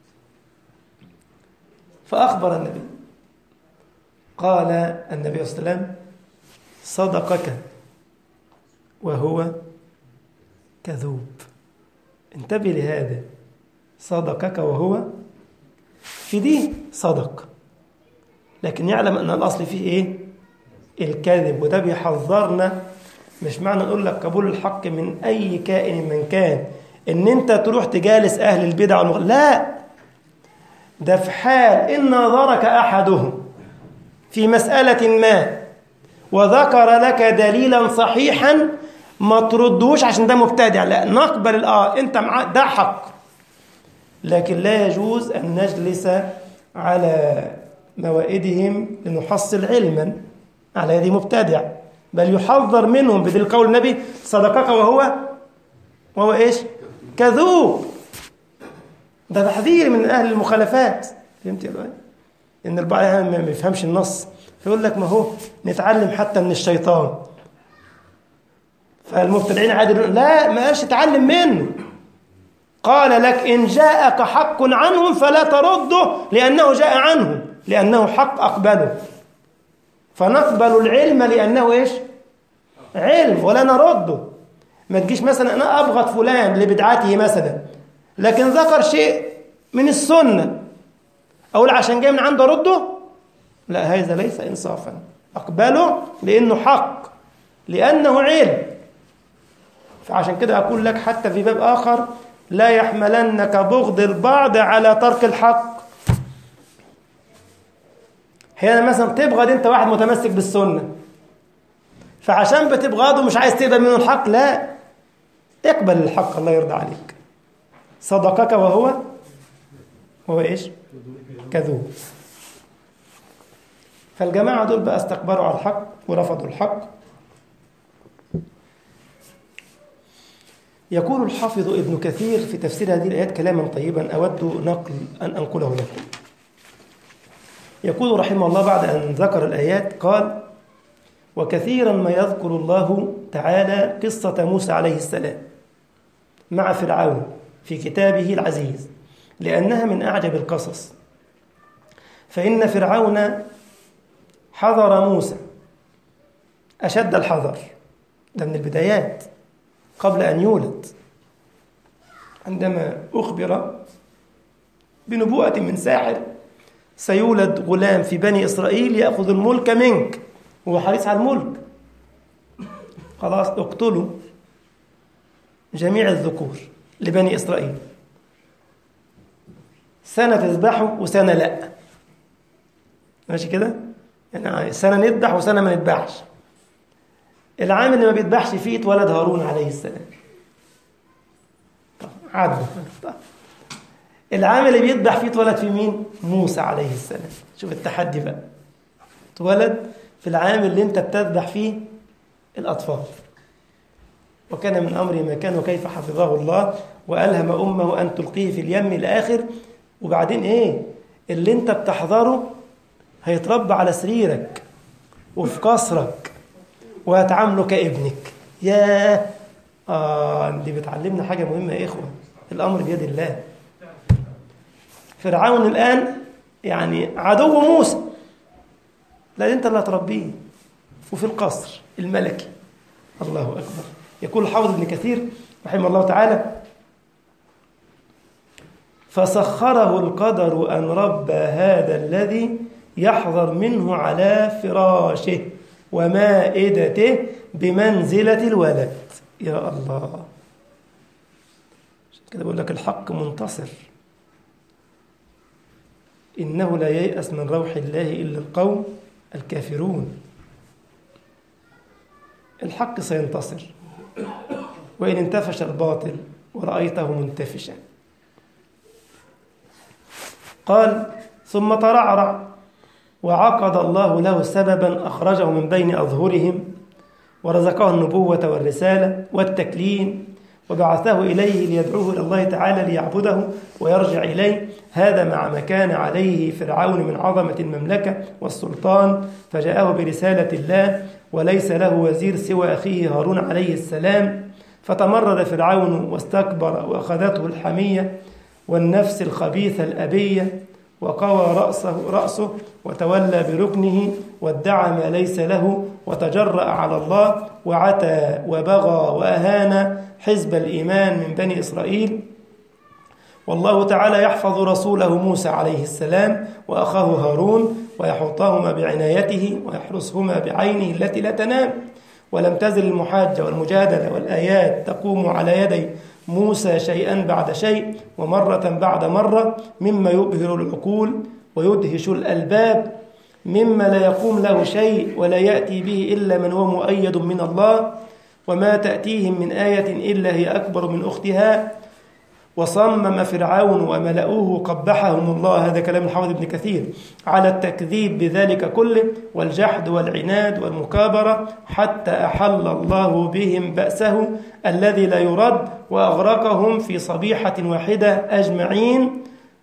فأخبر النبي. قال النبي صلى الله عليه وسلم: صدقك وهو كذوب. انتبه لهذا، صدقك وهو، في دي صدق، لكن يعلم أن الأصل فيه إيه؟ الكذب. وده بيحذرنا. مش معنى نقول لك قبول الحق من أي كائن من كان إن أنت تروح تجالس أهل البدع لا، ده في حال إن نظرك أحدهم في مسألة ما وذكر لك دليلا صحيحا ما تردوش عشان ده مبتدع، لا، نقبل أنت معاه، ده حق، لكن لا يجوز أن نجلس على موائدهم لنحصل علما على يد مبتدع، بل يحذر منهم بدل قول النبي: صدقك وهو إيش؟ كذوب. ده تحذير من أهل المخالفات. فهمت يا بقى؟ إن البعض ما يفهمش النص فيقول لك ما هو نتعلم حتى من الشيطان، فالمبتدعين عادل. لا، ما قالش تعلم منه، قال لك إن جاءك حق عنهم فلا ترده لأنه جاء عنهم، لأنه حق أقبله، فنقبل العلم لأنه إيش؟ علم، ولا نرده. ما تجيش مثلا أنا أبغض فلان لبدعته مثلا، لكن ذكر شيء من السنة أقول عشان جاي من عنده رده؟ لا، هذا ليس إنصافا. أقبله لأنه حق، لأنه علم. فعشان كده أقول لك حتى في باب آخر: لا يحملنك بغض البعض على ترك الحق. هنا مثلا تبغض أنت واحد متمسك بالسنة، فعشان بتبغضه مش عايز تقبل منه الحق، لا، اقبل الحق، الله يرضى عليك. صدقك وهو إيش؟ كذوب. فالجماعة دول بقى استكبروا على الحق ورفضوا الحق. يقول الحافظ ابن كثير في تفسير هذه الآيات كلاما طيبا أود أن أنقله لكم. يقول رحمه الله بعد أن ذكر الآيات قال: وكثيرا ما يذكر الله تعالى قصة موسى عليه السلام مع فرعون في كتابه العزيز، لأنها من أعجب القصص. فإن فرعون حذر موسى أشد الحذر، ده من البدايات قبل أن يولد، عندما أخبر بنبوءة من ساحر سيولد غلام في بني إسرائيل يأخذ الملك منك، هو حريص على الملك. خلاص، اقتلوا جميع الذكور لبني إسرائيل، سنة تذبحوا وسنة لا، ماشي كده؟ يعني سنة نذبح وسنة ما نذبحش. العام اللي ما بيذبحش فيه اتولد هارون عليه السلام، عدل. العام اللي بيذبح فيه اتولد في مين؟ موسى عليه السلام. شوف التحدي بقى، اتولد في العام اللي انت بتذبح فيه الأطفال. وكان من أمره ما كان وكيف حفظه الله وألهم أمه أن تلقيه في اليم الآخر. وبعدين إيه؟ اللي أنت بتحضره هيتربى على سريرك وفي قصرك وهتعامله كابنك. ياه، دي بتعلمنا حاجة مهمة يا إخوة، الأمر بيد الله. فرعون الآن يعني عدو موسى، لا أنت اللي هتربيه، وفي القصر الملكي. الله أكبر. يقول الحافظ ابن كثير رحمه الله تعالى: فسخره القدر أن ربى هذا الذي يحضر منه على فراشه ومائدته بمنزلة الولد. يا الله، كده بقول لك الحق منتصر. إنه لا ييأس من روح الله إلا القوم الكافرون. الحق سينتصر وإن انتفش الباطل ورأيته منتفشا. قال: ثم ترعرع وعقد الله له سببا أخرجه من بين أظهرهم ورزقه النبوة والرسالة والتكليم وبعثه إليه ليدعوه إلى الله تعالى ليعبده ويرجع إليه. هذا مع ما كان عليه فرعون من عظمة المملكة والسلطان، فجاءه برسالة الله وليس له وزير سوى أخيه هارون عليه السلام. فتمرد فرعون واستكبر وأخذته الحمية والنفس الخبيثة الأبية، وقوى رأسه وتولى بركنه وادعى ما ليس له وتجرأ على الله وعتى وبغى وأهان حزب الإيمان من بني إسرائيل. والله تعالى يحفظ رسوله موسى عليه السلام وأخاه هارون ويحطهما بعنايته ويحرسهما بعينه التي لا تنام. ولم تزل المحاجة والمجادلة والآيات تقوم على يدي موسى شيئا بعد شيء ومرة بعد مرة، مما يبهر العقول ويدهش الألباب، مما لا يقوم له شيء ولا يأتي به إلا من هو مؤيد من الله، وما تأتيهم من آية إلا هي أكبر من أختها. وصمم فرعون وملأوه قبحهم الله، هذا كلام الحافظ ابن كثير، على التكذيب بذلك كله والجحد والعناد والمكابرة، حتى أحل الله بهم بأسه الذي لا يرد وأغرقهم في صبيحة واحدة أجمعين،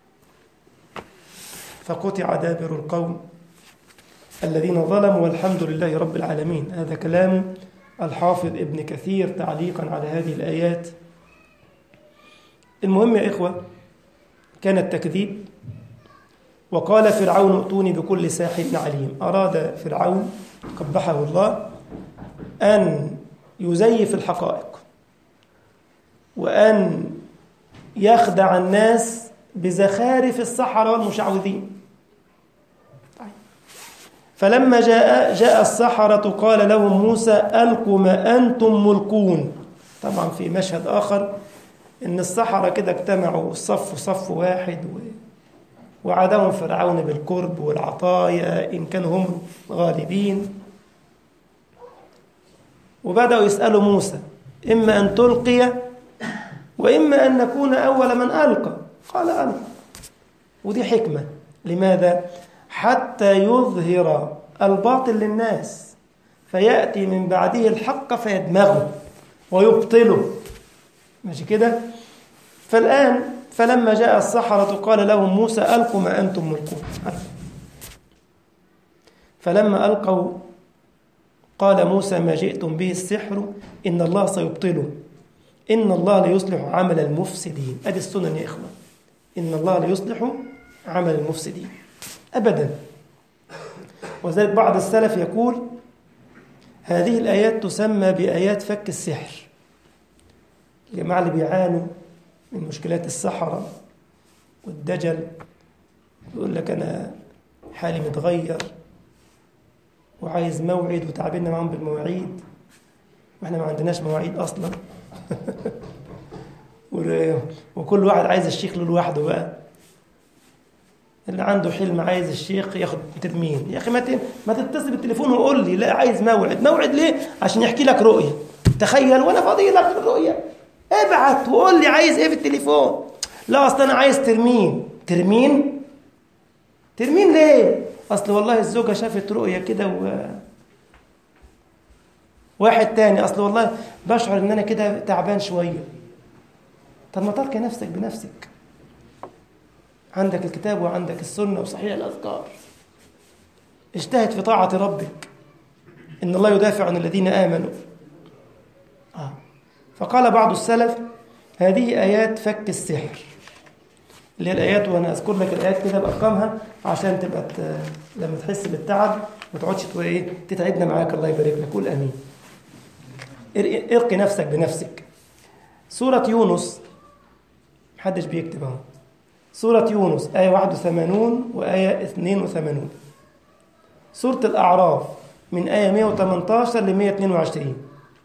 فقطع دابر القوم الذين ظلموا والحمد لله رب العالمين. هذا كلام الحافظ ابن كثير تعليقا على هذه الآيات. المهم يا إخوة، كان التكذيب. وقال فرعون ائتوني بكل ساحر عليم. أراد فرعون قبحه الله أن يزيف الحقائق وأن يخدع الناس بزخارف السحرة والمشعوذين. فلما جاء السحرة قال لهم موسى ألقوا ما أنتم ملقون. طبعا في مشهد آخر إن السحرة كده اجتمعوا صف واحد وعدهم فرعون بالقرب والعطايا إن كانوا هم غالبين، وبدأوا يسألوا موسى إما أن تلقي وإما أن نكون أول من ألقى. قال ألقى، ودي حكمة. لماذا؟ حتى يظهر الباطل للناس فيأتي من بعده الحق فيدمغه ويبطله، ماشي كده؟ فالآن فلما جاء السحرة قال لهم موسى ألقوا ما أنتم ملقون. فلما ألقوا قال موسى ما جئتم به السحر إن الله سيبطله إن الله ليصلح عمل المفسدين. أدي السنن يا إخوة، إن الله ليصلح عمل المفسدين أبدا. وذلك بعض السلف يقول هذه الآيات تسمى بآيات فك السحر. الجماعة اللي بيعانوا من مشكلات السحرة والدجل يقول لك أنا حالي متغير وعايز موعد وتعبنا معهم بالمواعيد وإحنا ما عندناش مواعيد أصلا وكل واحد عايز الشيخ له لوحده بقى. اللي عنده حلم عايز الشيخ ياخد ترمين. يا أخي ما تتصل بالتليفون وقول لي لا عايز موعد ليه؟ عشان يحكي لك رؤية. تخيل وأنا فاضي لك الرؤية، ابعت وقول لي عايز ايه في التليفون. لا اصل انا عايز ترمين ليه؟ اصل والله الزوجة شافت رؤية كده واحد تاني اصل والله بشعر ان انا كده تعبان شوية. طب ما ترك نفسك بنفسك، عندك الكتاب وعندك السنة وصحيح الأذكار، اجتهد في طاعة ربك، إن الله يدافع عن الذين آمنوا. فقال بعض السلف هذه آيات فك السحر، اللي هي الآيات، وأنا أذكر لك الآيات كده بأرقامها عشان تبقى لما تحس بالتعب ما تقعدش تتعبنا معاك. الله يبارك لك، قول آمين. ارقي نفسك بنفسك. سورة يونس، محدش بيكتب اهو. سورة يونس آية 81 وآية 82. سورة الأعراف من آية 118 ل 122.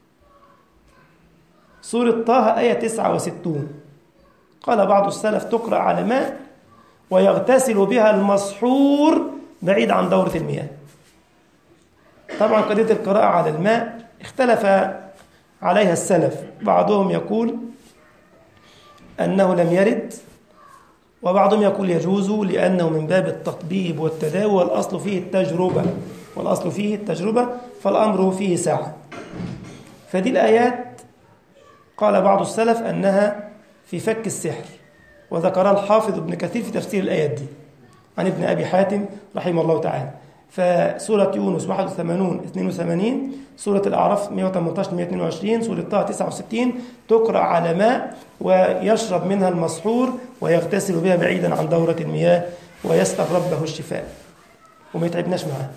سورة طه آية 69. قال بعض السلف تقرأ على ماء ويغتسل بها المسحور بعيد عن دورة المياه. طبعا قضية القراءة على الماء اختلف عليها السلف، بعضهم يقول أنه لم يرد، وبعضهم يقول يجوز لأنه من باب التطبيب والتداوي، والأصل فيه التجربة فالأمر فيه ساعة. فدي الآيات قال بعض السلف أنها في فك السحر، وذكرها الحافظ ابن كثير في تفسير الآيات دي عن ابن أبي حاتم رحمه الله تعالى. فسورة يونس 81 82، سورة الأعراف 118 122، سورة طه 69 تقرأ على ماء ويشرب منها المسحور ويغتسل بها بعيدا عن دورة المياه ويسأل ربه الشفاء وما يتعبناش معاه.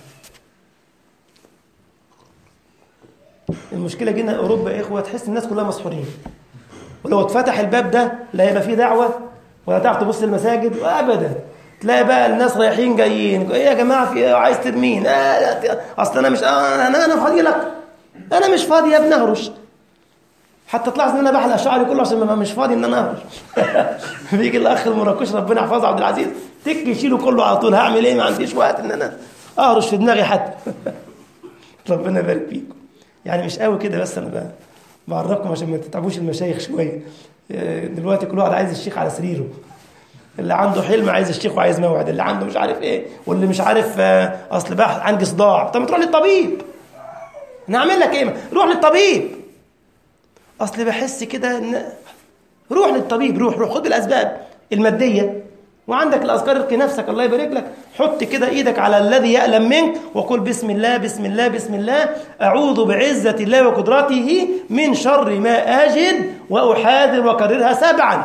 المشكلة جينا أوروبا يا إخوة تحس الناس كلها مسحورين، ولو اتفتح الباب ده لا يبقى فيه دعوة ولا تعرف تبص المساجد أبدا. تلاقي بقى الناس رايحين جايين، ايه يا جماعه في ايه عايز ترمين؟ اصل انا مش انا فاضي لك، انا مش فاضي يا ابن اهرش. حتى تلاحظ ان انا بحلق شعري كله عشان ما مش فاضي ان انا اهرش. بيجي الاخ المراكش ربنا يحفظه عبد العزيز تك يشيله كله على طول. هعمل ايه؟ ما عنديش وقت ان انا اهرش في دماغي حتى. ربنا يبارك فيكم. يعني مش قوي كده، بس انا بعرفكم عشان ما تتعبوش المشايخ شويه. دلوقتي كل واحد عايز الشيخ على سريره، اللي عنده حلم عايز الشيخ وعايز موعد، اللي عنده مش عارف ايه، واللي مش عارف اصل بقى عندي صداع. طب ما تروح للطبيب، نعمل لك ايه؟ روح للطبيب. اصل بحس كده روح للطبيب، روح خد الاسباب الماديه، وعندك الاذكار ارقي نفسك. الله يبارك لك. حط كده ايدك على الذي يألم منك وقل بسم الله بسم الله بسم الله، اعوذ بعزة الله وقدرته من شر ما اجد واحاذر، وكررها 7.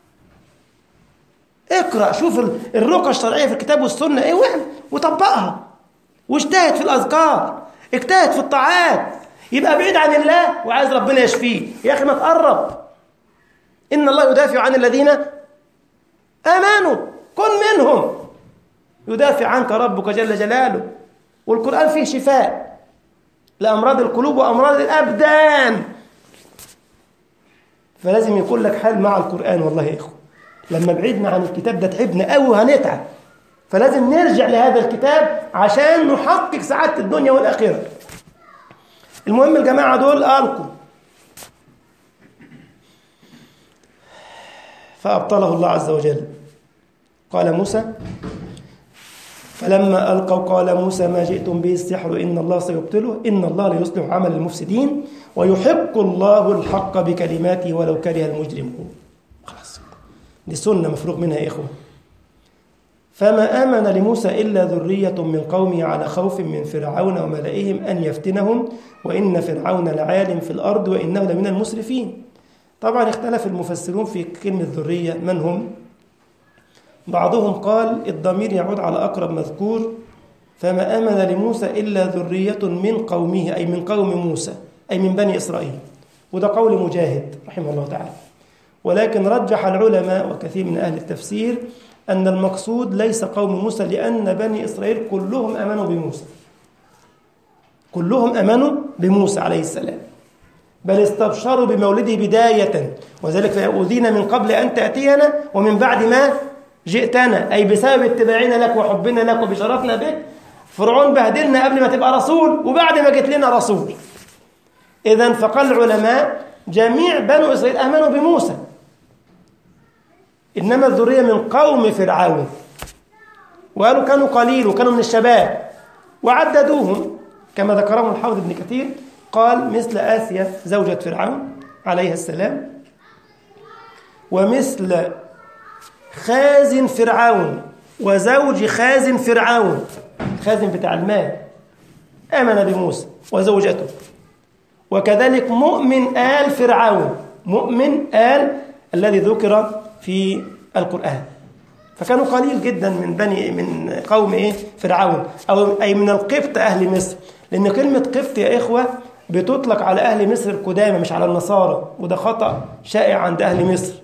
اقرأ، شوف الرقى الشرعية في الكتاب والسنة ايه وطبقها، واجتهد في الأذكار، اجتهد في الطاعات. يبقى بعيد عن الله وعايز ربنا يشفيه، يا أخي ما تقرب. إن الله يدافع عن الذين آمنوا، كن منهم، يدافع عنك ربك جل جلاله. والقرآن فيه شفاء لأمراض القلوب وأمراض الأبدان، فلازم يكون لك حال مع القرآن. والله يا إخوة لما بعدنا عن الكتاب ده تعبنا قوي وهنتعب، فلازم نرجع لهذا الكتاب عشان نحقق سعادة الدنيا والآخرة. المهم الجماعة دول ألقوا، فأبطله الله عز وجل. قال موسى فلما ألقوا قال موسى ما جئتم به السحر إن الله سيبطله إن الله ليصلح عمل المفسدين ويحق الله الحق بكلماته ولو كره المجرمون. خلاص دي سنة مفروغ منها يا إخوة. فما آمن لموسى إلا ذرية من قومه على خوف من فرعون وملئهم أن يفتنهم وإن فرعون لعال في الأرض وإنه لمن المسرفين. طبعا اختلف المفسرون في كلمة ذرية من هم. بعضهم قال الضمير يعود على أقرب مذكور، فما آمن لموسى إلا ذرية من قومه أي من قوم موسى أي من بني إسرائيل، وده قول مجاهد رحمه الله تعالى. ولكن رجح العلماء وكثير من أهل التفسير أن المقصود ليس قوم موسى، لأن بني إسرائيل كلهم أمنوا بموسى، كلهم أمنوا بموسى عليه السلام، بل استبشروا بمولده بداية، وذلك فأوذينا من قبل أن تأتينا ومن بعد ما جئتنا، أي بسبب اتباعنا لك وحبنا لك وبشرفنا بك. فرعون بهدلنا قبل ما تبقى رسول وبعد ما جئت لنا رسول. إذن فقال العلماء جميع بنو إسرائيل آمنوا بموسى، إنما الذرية من قوم فرعون، وقالوا كانوا قليل وكانوا من الشباب وعددوهم كما ذكرهم الحافظ ابن كثير. قال مثل آسيا زوجة فرعون عليها السلام، ومثل خازن فرعون وزوج خازن فرعون، خازن بتاع المال، آمن بموسى وزوجته، وكذلك مؤمن آل فرعون، مؤمن آل الذي ذكر في القرآن. فكانوا قليل جدا من قوم فرعون، أو أي من القبط أهل مصر، لأن كلمة قبط يا إخوة بتطلق على أهل مصر القدامى مش على النصارى، وده خطأ شائع عند أهل مصر.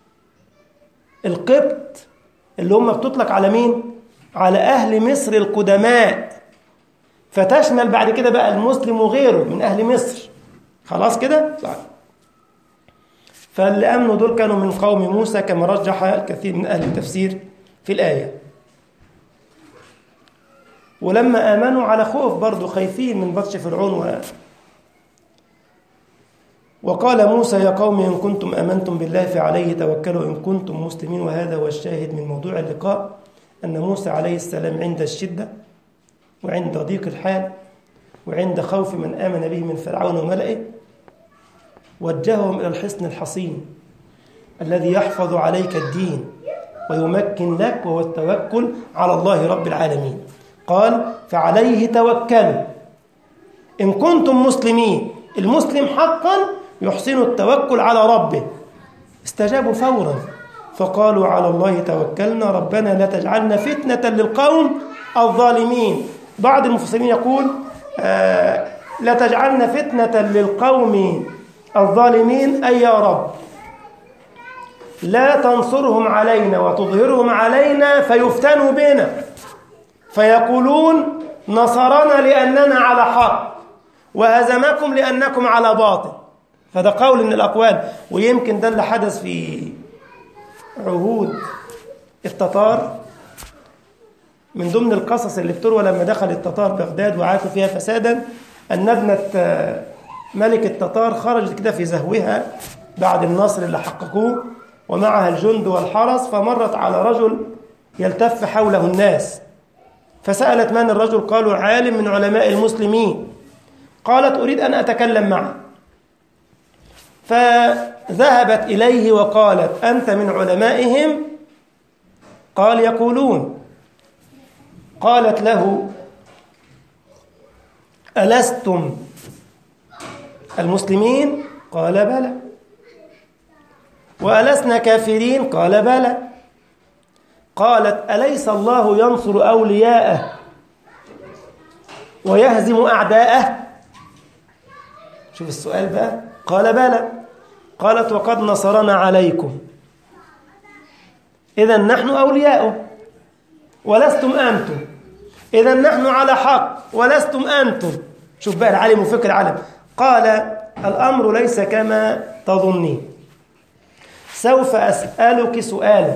القبط اللي هم بتطلق على مين؟ على أهل مصر القدماء، فتشمل بعد كده بقى المسلم وغيره من أهل مصر. خلاص كده؟ صح. فاللي أمنوا دول كانوا من قوم موسى كما رجح الكثير من أهل التفسير في الآية. ولما آمنوا على خوف برضو، خايفين من بطش فرعون. وقال موسى يا قوم إن كنتم آمنتم بالله فعليه توكلوا إن كنتم مسلمين. وهذا هو الشاهد من موضوع اللقاء، أن موسى عليه السلام عند الشدة وعند ضيق الحال وعند خوف من آمن به من فرعون وملئه وجههم إلى الحصن الحصين الذي يحفظ عليك الدين ويمكن لك، وهو التوكل على الله رب العالمين. قال فعليه توكلوا إن كنتم مسلمين. المسلم حقا يحسن التوكل على ربه. استجابوا فورا فقالوا على الله توكلنا ربنا لا تجعلنا فتنة للقوم الظالمين. بعض المفسرين يقول لا تجعلنا فتنة للقوم الظالمين، أي يا رب لا تنصرهم علينا وتظهرهم علينا فيفتنوا بنا فيقولون نصرنا لأننا على حق وهزمكم لأنكم على باطل. فده قول من الأقوال، ويمكن ده اللي حدث في عهود التتار. من ضمن القصص اللي بتروى لما دخل التتار بغداد وعاشوا فيها فسادا، أن ابنة ملك التتار خرجت كده في زهوها بعد النصر اللي حققوه ومعها الجند والحرس، فمرت على رجل يلتف حوله الناس، فسألت من الرجل؟ قالوا عالم من علماء المسلمين. قالت أريد أن أتكلم معه، فذهبت إليه وقالت أنت من علمائهم؟ قال يقولون. قالت له ألستم المسلمين؟ قال بلى. وألسنا كافرين؟ قال بلى. قالت أليس الله ينصر أولياءه ويهزم أعداءه؟ شوف السؤال بقى. قال بلى. قالت وقد نصرنا عليكم، إذن نحن أولياؤه ولستم أنتم، إذن نحن على حق ولستم أنتم. شوف بقى العالم وفكر العالم. قال الأمر ليس كما تظنين، سوف أسألك سؤالا.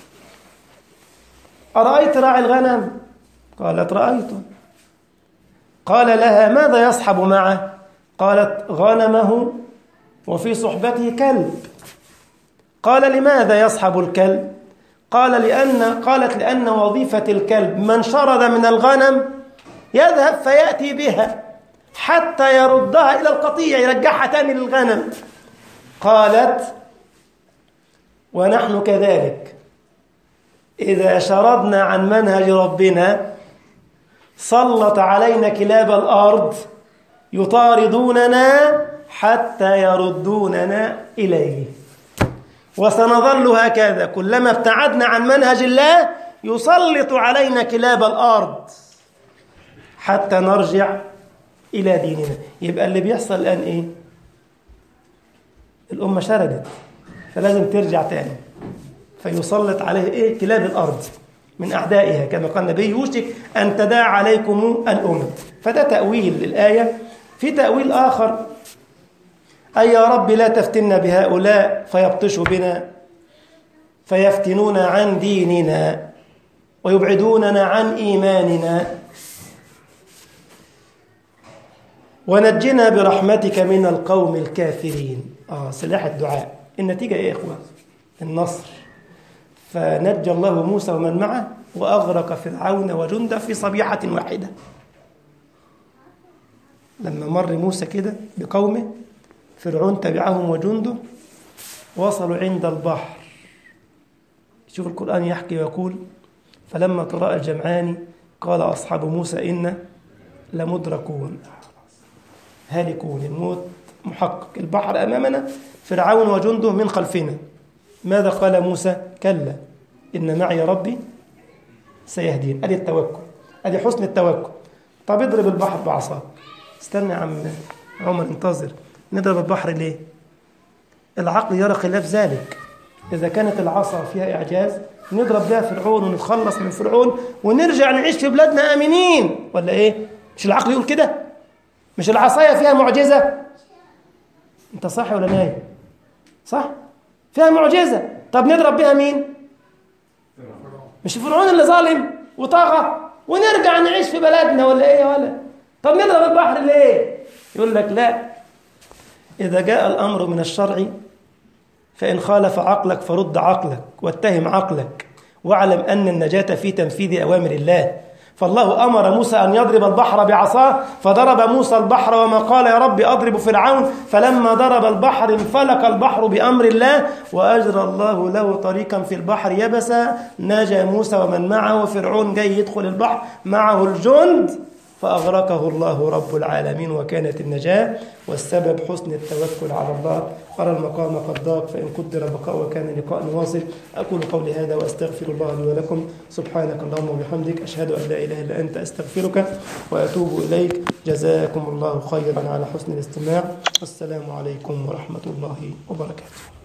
أرأيت راعي الغنم؟ قالت رأيته. قال لها ماذا يصحب معه؟ قالت غنمه وفي صحبته كلب. قال لماذا يصحب الكلب؟ قالت لأن وظيفة الكلب من شرد من الغنم يذهب فيأتي بها حتى يردها إلى القطيع، يرجعها تاني للغنم. قالت ونحن كذلك إذا شردنا عن منهج ربنا سلط علينا كلاب الأرض يطاردوننا حتى يردوننا إليه، وسنظل هكذا كلما ابتعدنا عن منهج الله يسلط علينا كلاب الأرض حتى نرجع إلى ديننا. يبقى اللي بيحصل الآن إيه؟ الأمة شردت فلازم ترجع تاني، فيسلط عليه إيه؟ كلاب الأرض من أعدائها، كما قال النبي يوشك أن تداعى عليكم الأمم. فده تأويل للآية. في تأويل آخر، أي يا رب لا تفتنا بهؤلاء فيبطشوا بنا فيفتنونا عن ديننا ويبعدوننا عن إيماننا، ونجنا برحمتك من القوم الكافرين. سلاح الدعاء. النتيجة إيه يا إخوة؟ النصر. فنجى الله موسى ومن معه وأغرق فرعون وجنده في صبيحة واحدة. لما مر موسى كده بقومه فرعون تبعهم وجنده، وصلوا عند البحر. شوف القرآن يحكي ويقول فلما تراءى الجمعان قال أصحاب موسى إنا لمدركون، هالكون، الموت محقق، البحر أمامنا، فرعون وجنده من خلفنا. ماذا قال موسى؟ كلا إن معي ربي سيهدين. أدي التوكل، أدي حسن التوكل. طب اضرب البحر بعصاك. استنى يا عم عمر، انتظر. نضرب البحر ليه؟ العقل يرى خلاف ذلك. إذا كانت العصا فيها إعجاز نضرب بها فرعون ونتخلص من فرعون ونرجع نعيش في بلادنا آمنين، ولا إيه؟ مش العقل يقول كده؟ مش العصاية فيها معجزة؟ أنت صح ولا نايم؟ صح؟ فيها معجزة. طب نضرب بها مين؟ مش فرعون اللي ظالم وطاغى ونرجع نعيش في بلدنا، ولا إيه ولا؟ طب نضرب البحر ليه؟ يقول لك لا، إذا جاء الأمر من الشرع فإن خالف عقلك فرد عقلك واتهم عقلك، واعلم أن النجاة في تنفيذ أوامر الله. فالله أمر موسى أن يضرب البحر بعصاه، فضرب موسى البحر وما قال يا رب أضرب فرعون، فلما ضرب البحر انفلق البحر بأمر الله وأجرى الله له طريقا في البحر يبسا، نجا موسى ومن معه. فرعون جاي يدخل البحر معه الجند فأغرقه الله رب العالمين، وكانت النجاة والسبب حسن التوكل على الله. أرى المقام قد ضاق، فإن قدر بقاء وكان لقاء واصل. أقول قولي هذا وأستغفر الله لي ولكم. سبحانك اللهم وبحمدك، أشهد أن لا إله إلا أنت، أستغفرك وأتوب إليك. جزاكم الله خيرا على حسن الاستماع. والسلام عليكم ورحمة الله وبركاته.